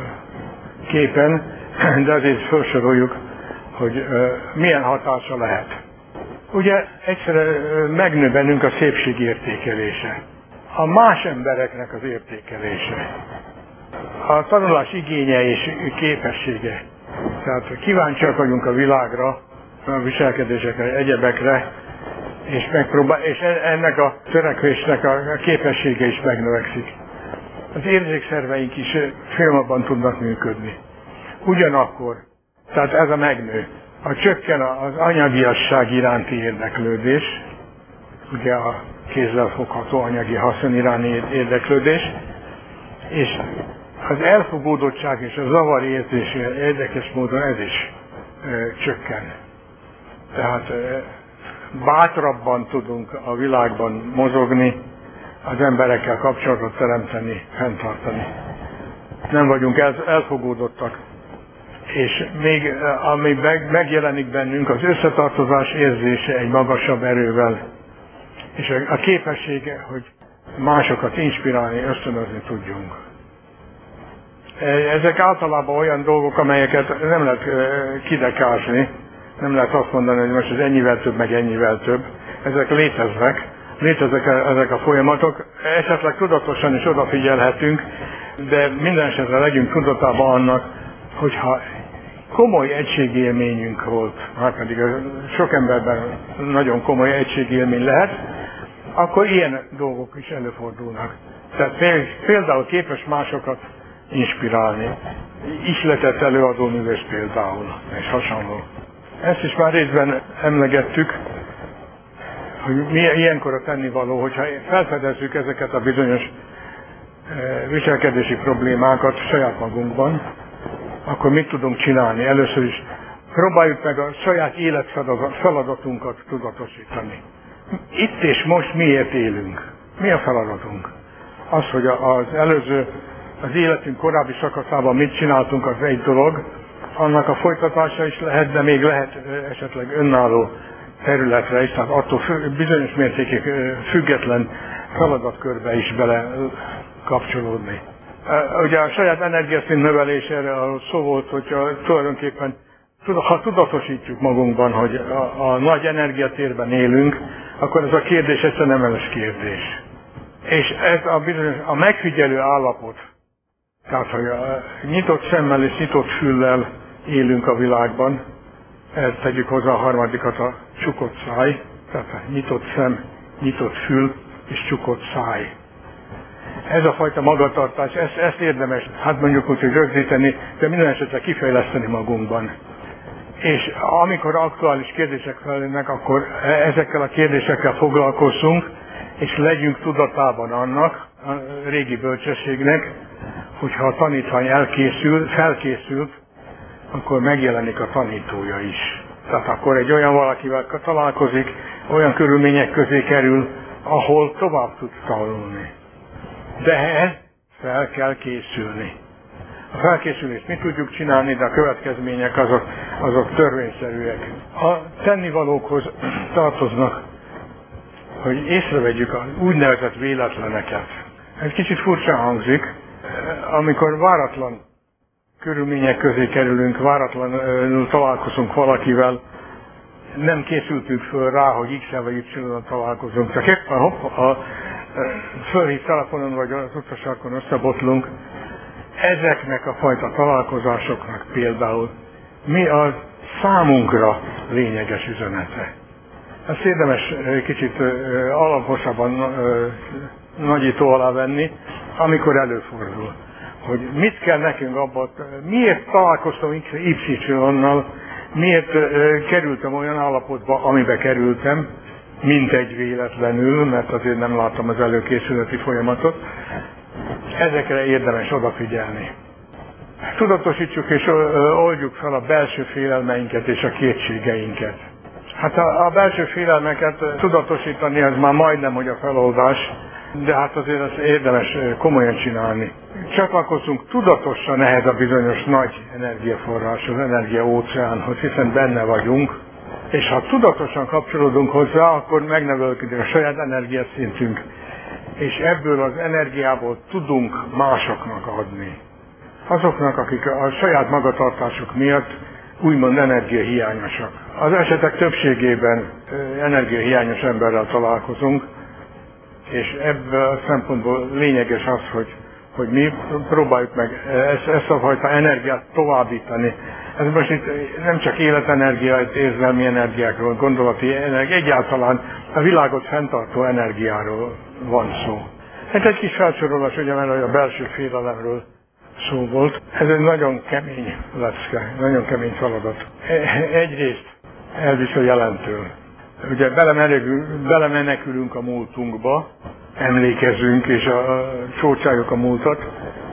képen, de azért felsoroljuk, hogy milyen hatása lehet. Ugye egyszerűen megnő bennünk a szépség értékelése, a más embereknek az értékelése, a tanulás igénye és képessége. Tehát kíváncsiak vagyunk a világra, a viselkedésekre, egyebekre, és, megpróbál, és ennek a törekvésnek a képessége is megnövekszik. Az érzékszerveink is félmabban tudnak működni. Ugyanakkor, tehát ez a megnő, a csökken az anyagiasság iránti érdeklődés, ugye a kézzelfogható anyagi haszon iránti érdeklődés, és az elfogódottság és a zavar érzés érdekes módon ez is e, csökken. Tehát e, bátrabban tudunk a világban mozogni, az emberekkel kapcsolatot teremteni, fenntartani. Nem vagyunk el, elfogódottak. És még ami megjelenik bennünk, az összetartozás érzése egy magasabb erővel, és a képessége, hogy másokat inspirálni, ösztönözni tudjunk. Ezek általában olyan dolgok, amelyeket nem lehet kidekázni, nem lehet azt mondani, hogy most ez ennyivel több, meg ennyivel több. Ezek léteznek, léteznek ezek a folyamatok, esetleg tudatosan is odafigyelhetünk, de minden esetre legyünk tudatában annak, hogyha komoly egységélményünk volt, hát pedig sok emberben nagyon komoly egységélmény lehet, akkor ilyen dolgok is előfordulnak. Tehát például képes másokat inspirálni, ihletett előadóművész például, és hasonló. Ezt is már részben emlegettük, hogy mi ilyenkor a tennivaló, hogyha felfedezzük ezeket a bizonyos viselkedési problémákat saját magunkban, akkor mit tudunk csinálni? Először is próbáljuk meg a saját életfeladatunkat tudatosítani. Itt és most miért élünk? Mi a feladatunk? Az, hogy az előző, az életünk korábbi szakaszában mit csináltunk, az egy dolog, annak a folytatása is lehet, de még lehet esetleg önálló területre is, tehát attól bizonyos mértékig független feladatkörbe is bele kapcsolódni. Ugye a saját energiaszint növelésére szó volt, hogyha tulajdonképpen ha tudatosítjuk magunkban, hogy a, a nagy energiatérben élünk, akkor ez a kérdés egyszer nem eles kérdés. És ez a, bizonyos, a megfigyelő állapot, tehát hogy a nyitott szemmel és nyitott füllel élünk a világban, ezt tegyük hozzá a harmadikat, a csukott száj, tehát a nyitott szem, nyitott fül és csukott száj. Ez a fajta magatartás, ezt, ezt érdemes, hát mondjuk úgy, hogy rögzíteni, de minden esetre kifejleszteni magunkban. És amikor aktuális kérdések felülnek, akkor ezekkel a kérdésekkel foglalkozzunk, és legyünk tudatában annak, a régi bölcsességnek, hogyha a tanítvány elkészül, felkészült, akkor megjelenik a tanítója is. Tehát akkor egy olyan valakivel találkozik, olyan körülmények közé kerül, ahol tovább tud tanulni. De ehhez fel kell készülni. A felkészülést mi tudjuk csinálni, de a következmények azok, azok törvényszerűek. A tennivalókhoz tartoznak, hogy észrevegyük az úgynevezett véletleneket. Ez kicsit furcsán hangzik, amikor váratlan körülmények közé kerülünk, váratlanul találkozunk valakivel, nem készültünk föl rá, hogy X-el vagy Y-on találkozunk, csak éppen hopp, a fölhív telefonon vagy az utcasarkon összebotlunk. Ezeknek a fajta találkozásoknak például mi a számunkra lényeges üzenete? Ezt érdemes kicsit alaposabban nagyító alá venni, amikor előfordul. Hogy mit kell nekünk abban, miért találkoztam X Y-nal, miért kerültem olyan állapotba, amibe kerültem, mint egy véletlenül, mert azért nem láttam az előkészületi folyamatot. Ezekre érdemes odafigyelni. Tudatosítsuk és oldjuk fel a belső félelmeinket és a kétségeinket. Hát a, a belső félelmeket tudatosítani, ez már majdnem, hogy a feloldás, de hát azért ezt érdemes komolyan csinálni. Csatlakozzunk tudatosan ehhez a bizonyos nagy energiaforráshoz, energiaóceánhoz, hiszen benne vagyunk, és ha tudatosan kapcsolódunk hozzá, akkor megnövelkedik a saját energiaszintünk, és ebből az energiából tudunk másoknak adni. Azoknak, akik a saját magatartásuk miatt úgymond energiahiányosak. Az esetek többségében energiahiányos emberrel találkozunk, és ebből a szempontból lényeges az, hogy, hogy mi próbáljuk meg ezt, ezt a fajta energiát továbbítani. Ez most itt nem csak életenergia, itt érzelmi energiákról, gondolati energia, egyáltalán a világot fenntartó energiáról van szó. Ez egy kis felsorolás, ugye, mert a belső félelemről szó volt. Ez egy nagyon kemény lecke, nagyon kemény feladat. Egyrészt elvisz a jelentől. Ugye belemenekülünk a múltunkba, emlékezünk, és a, a csócsáljuk a múltat,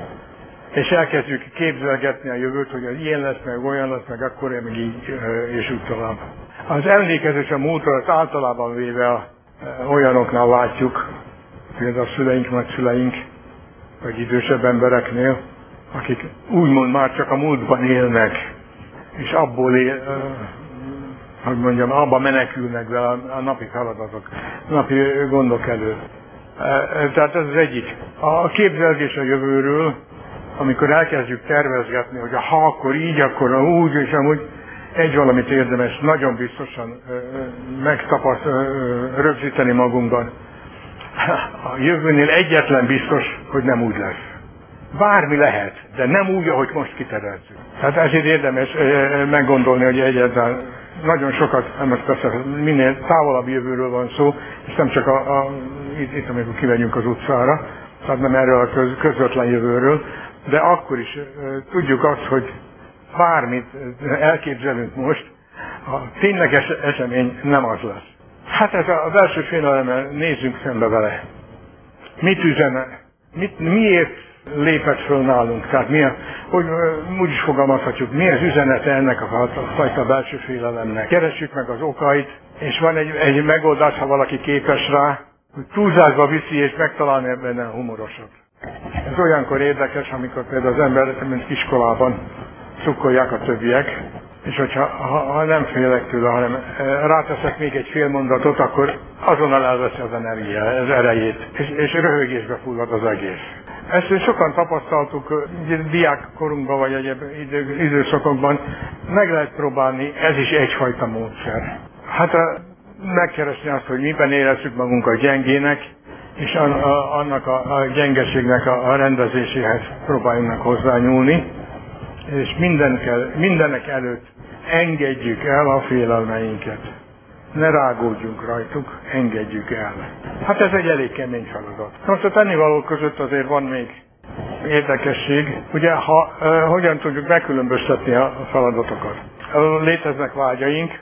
és elkezdjük képzelgetni a jövőt, hogy az ilyen lesz, meg olyan lesz, meg akkor meg így, és úgy tovább. Az emlékezés a múltra, az általában véve olyanoknál látjuk, például a szüleink, nagyszüleink, vagy idősebb embereknél, akik úgymond már csak a múltban élnek, és abból él, hogy mondjam, abba menekülnek be a napi feladatok, a napi gondok elől. Tehát ez az egyik. A képzelgés a jövőről, amikor elkezdjük tervezgetni, hogy ha akkor így, akkor úgy, és amúgy egy valamit érdemes nagyon biztosan megtapaszt, rögzíteni magunkban. A jövőnél egyetlen biztos, hogy nem úgy lesz. Bármi lehet, de nem úgy, ahogy most kitervezzük. Tehát ezért érdemes meggondolni, hogy egyáltalán nagyon sokat, most persze minél távolabb jövőről van szó, és nem csak a, a, itt, itt, amikor kimegyünk az utcára, tehát nem erről a köz, közvetlen jövőről, de akkor is e, tudjuk azt, hogy bármit elképzelünk most, a tényleges esemény nem az lesz. Hát ez a belső félelemmel nézzünk szembe vele. Mit üzene? Mit, miért lépett föl nálunk? Tehát mi a, hogy úgy is fogalmazhatjuk, mi az üzenete ennek a fajta belső félelemnek? Keressük meg az okait, és van egy, egy megoldás, ha valaki képes rá, hogy túlzásba viszi és megtalálni benne a humorosat. Ez olyankor érdekes, amikor például az ember, mint iskolában cukkolják a többiek, és hogyha ha, ha nem félek tőle, hanem ráteszek még egy fél mondatot, akkor azonnal elveszi az energia, az erejét, és, és röhögésbe fullad az egész. Ezt sokan tapasztaltuk diákkorunkban, vagy egyéb idő, időszakokban, meg lehet próbálni, ez is egyfajta módszer. Hát a, megkeresni azt, hogy miben érezzük magunkat gyengének, és a, a, annak a, a gyengeségnek a, a rendezéséhez próbáljunk meg hozzányúlni, és minden kell, mindenek előtt engedjük el a félelmeinket. Ne rágódjunk rajtuk, engedjük el. Hát ez egy elég kemény feladat. Most a tennivalók között azért van még érdekesség. Ugye, ha, eh, hogyan tudjuk megkülönböztetni a feladatokat? Léteznek vágyaink,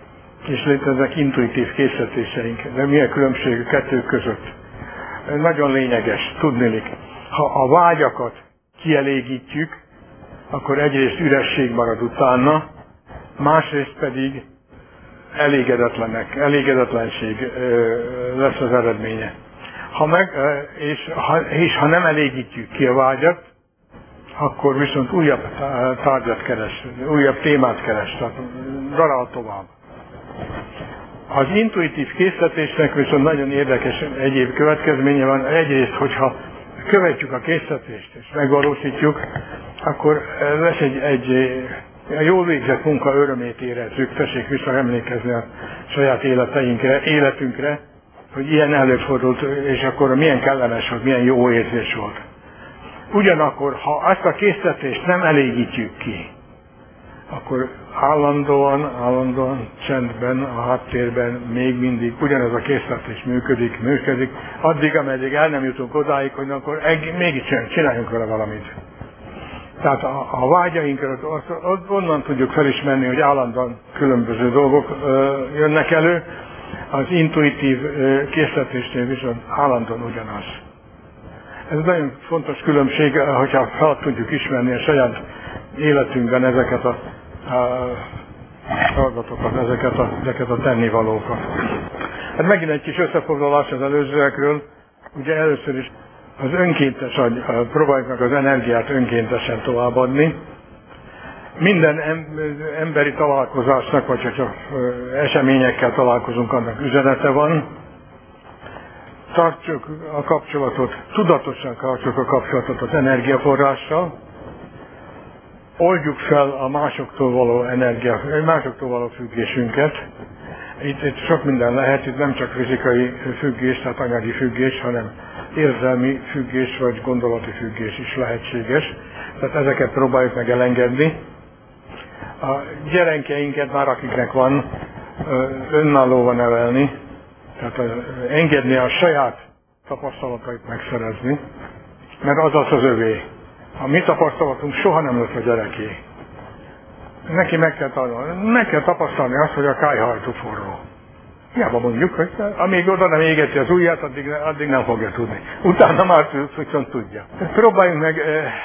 és léteznek intuitív készítéseink. De mi a különbség a kettő között? Nagyon lényeges, tudniillik. Ha a vágyakat kielégítjük, akkor egyrészt üresség marad utána, másrészt pedig elégedetlenek, elégedetlenség lesz az eredménye. Ha meg, és, ha, és ha nem elégítjük ki a vágyat, akkor viszont újabb tárgyat keres, újabb témát keres, tehát darál tovább. Az intuitív készletésnek viszont nagyon érdekes egyéb következménye van. Egyrészt, hogyha követjük a készletést és megvalósítjuk, akkor lesz egy, egy a jól végzett munka örömét érezzük, tessék visszaemlékezni a saját életeinkre, életünkre, hogy ilyen előfordult, és akkor milyen kellemes volt, milyen jó érzés volt. Ugyanakkor, ha ezt a készletést nem elégítjük ki, akkor állandóan, állandóan csendben, a háttérben még mindig ugyanez a készletés működik, működik, addig, ameddig el nem jutunk odáig, hogy akkor mégis csináljunk vele valamit. Tehát a, a vágyainkra onnan tudjuk felismerni, hogy állandóan különböző dolgok ö, jönnek elő, az intuitív ö, készletésnél viszont állandóan ugyanaz. Ez nagyon fontos különbség, hogyha fel tudjuk ismerni a saját életünkben ezeket a, a feladatokat, ezeket a, ezeket a tennivalókat. Hát megint egy kis összefoglalás az előzőekről, ugye először is az önkéntes agy, próbáljuk meg az energiát önkéntesen továbbadni. Minden emberi találkozásnak, vagy ha csak eseményekkel találkozunk, annak üzenete van. Tartsuk a kapcsolatot, tudatosan tartsuk a kapcsolatot az energiaforrással. Oldjuk fel a másoktól való energia, másoktól való függésünket. Itt, itt sok minden lehet, itt nem csak fizikai függés, tehát anyagi függés, hanem érzelmi függés vagy gondolati függés is lehetséges. Tehát ezeket próbáljuk meg elengedni. A gyerekeinket már akiknek van, önállóan nevelni, tehát engedni a saját tapasztalatait megszerezni, mert az az az övé. A mi tapasztalatunk soha nem lesz a gyereké. Neki meg kell, meg kell tapasztalni azt, hogy a kályhajtó forró. Hiába mondjuk, hogy amíg oda nem égeti az ujját, addig, addig nem fogja tudni. Utána már viszont tudja. Próbáljunk meg,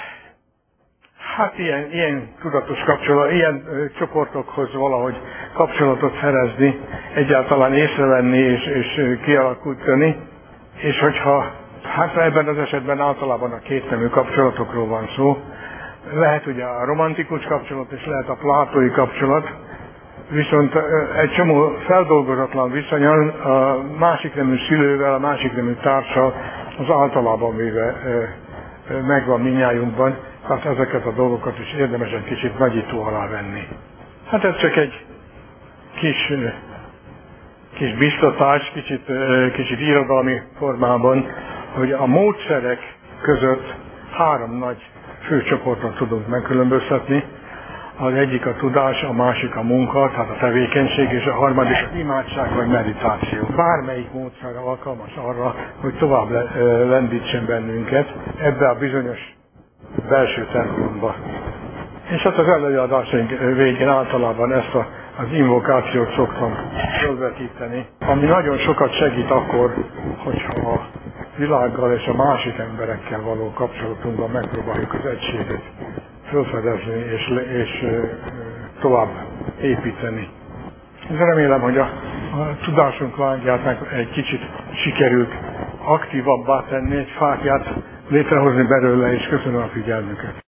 hát ilyen, ilyen tudatos kapcsolat, ilyen csoportokhoz valahogy kapcsolatot szerezni, egyáltalán észrevenni és, és kialakítani, és hogyha, hát ebben az esetben általában a kétnemű kapcsolatokról van szó, Lehet ugye a romantikus kapcsolat, és lehet a plátói kapcsolat, viszont egy csomó feldolgozatlan viszonyon a másik nemű szülővel, a másik nemű társal az általában véve megvan mindnyájunkban, tehát ezeket a dolgokat is érdemes egy kicsit nagyító alá venni. Hát ez csak egy kis, kis biztatás, kicsit, kicsit irodalmi formában, hogy a módszerek között három nagy főcsoportot tudunk megkülönböztetni. Az egyik a tudás, a másik a munka, tehát a tevékenység, és a harmadik az imádság vagy meditáció. Bármelyik módszer alkalmas arra, hogy tovább lendítsen bennünket ebbe a bizonyos belső templomba. És hát az előadásaink végén általában ezt a, az invokációt szoktam fölvetíteni, ami nagyon sokat segít akkor, hogyha a világgal és a másik emberekkel való kapcsolatunkban megpróbáljuk az egységet felfedezni és, és tovább építeni. De remélem, hogy a, a tudásunk lángját meg egy kicsit sikerült aktívabbá tenni, egy fákját létrehozni belőle, és köszönöm a figyelmüket.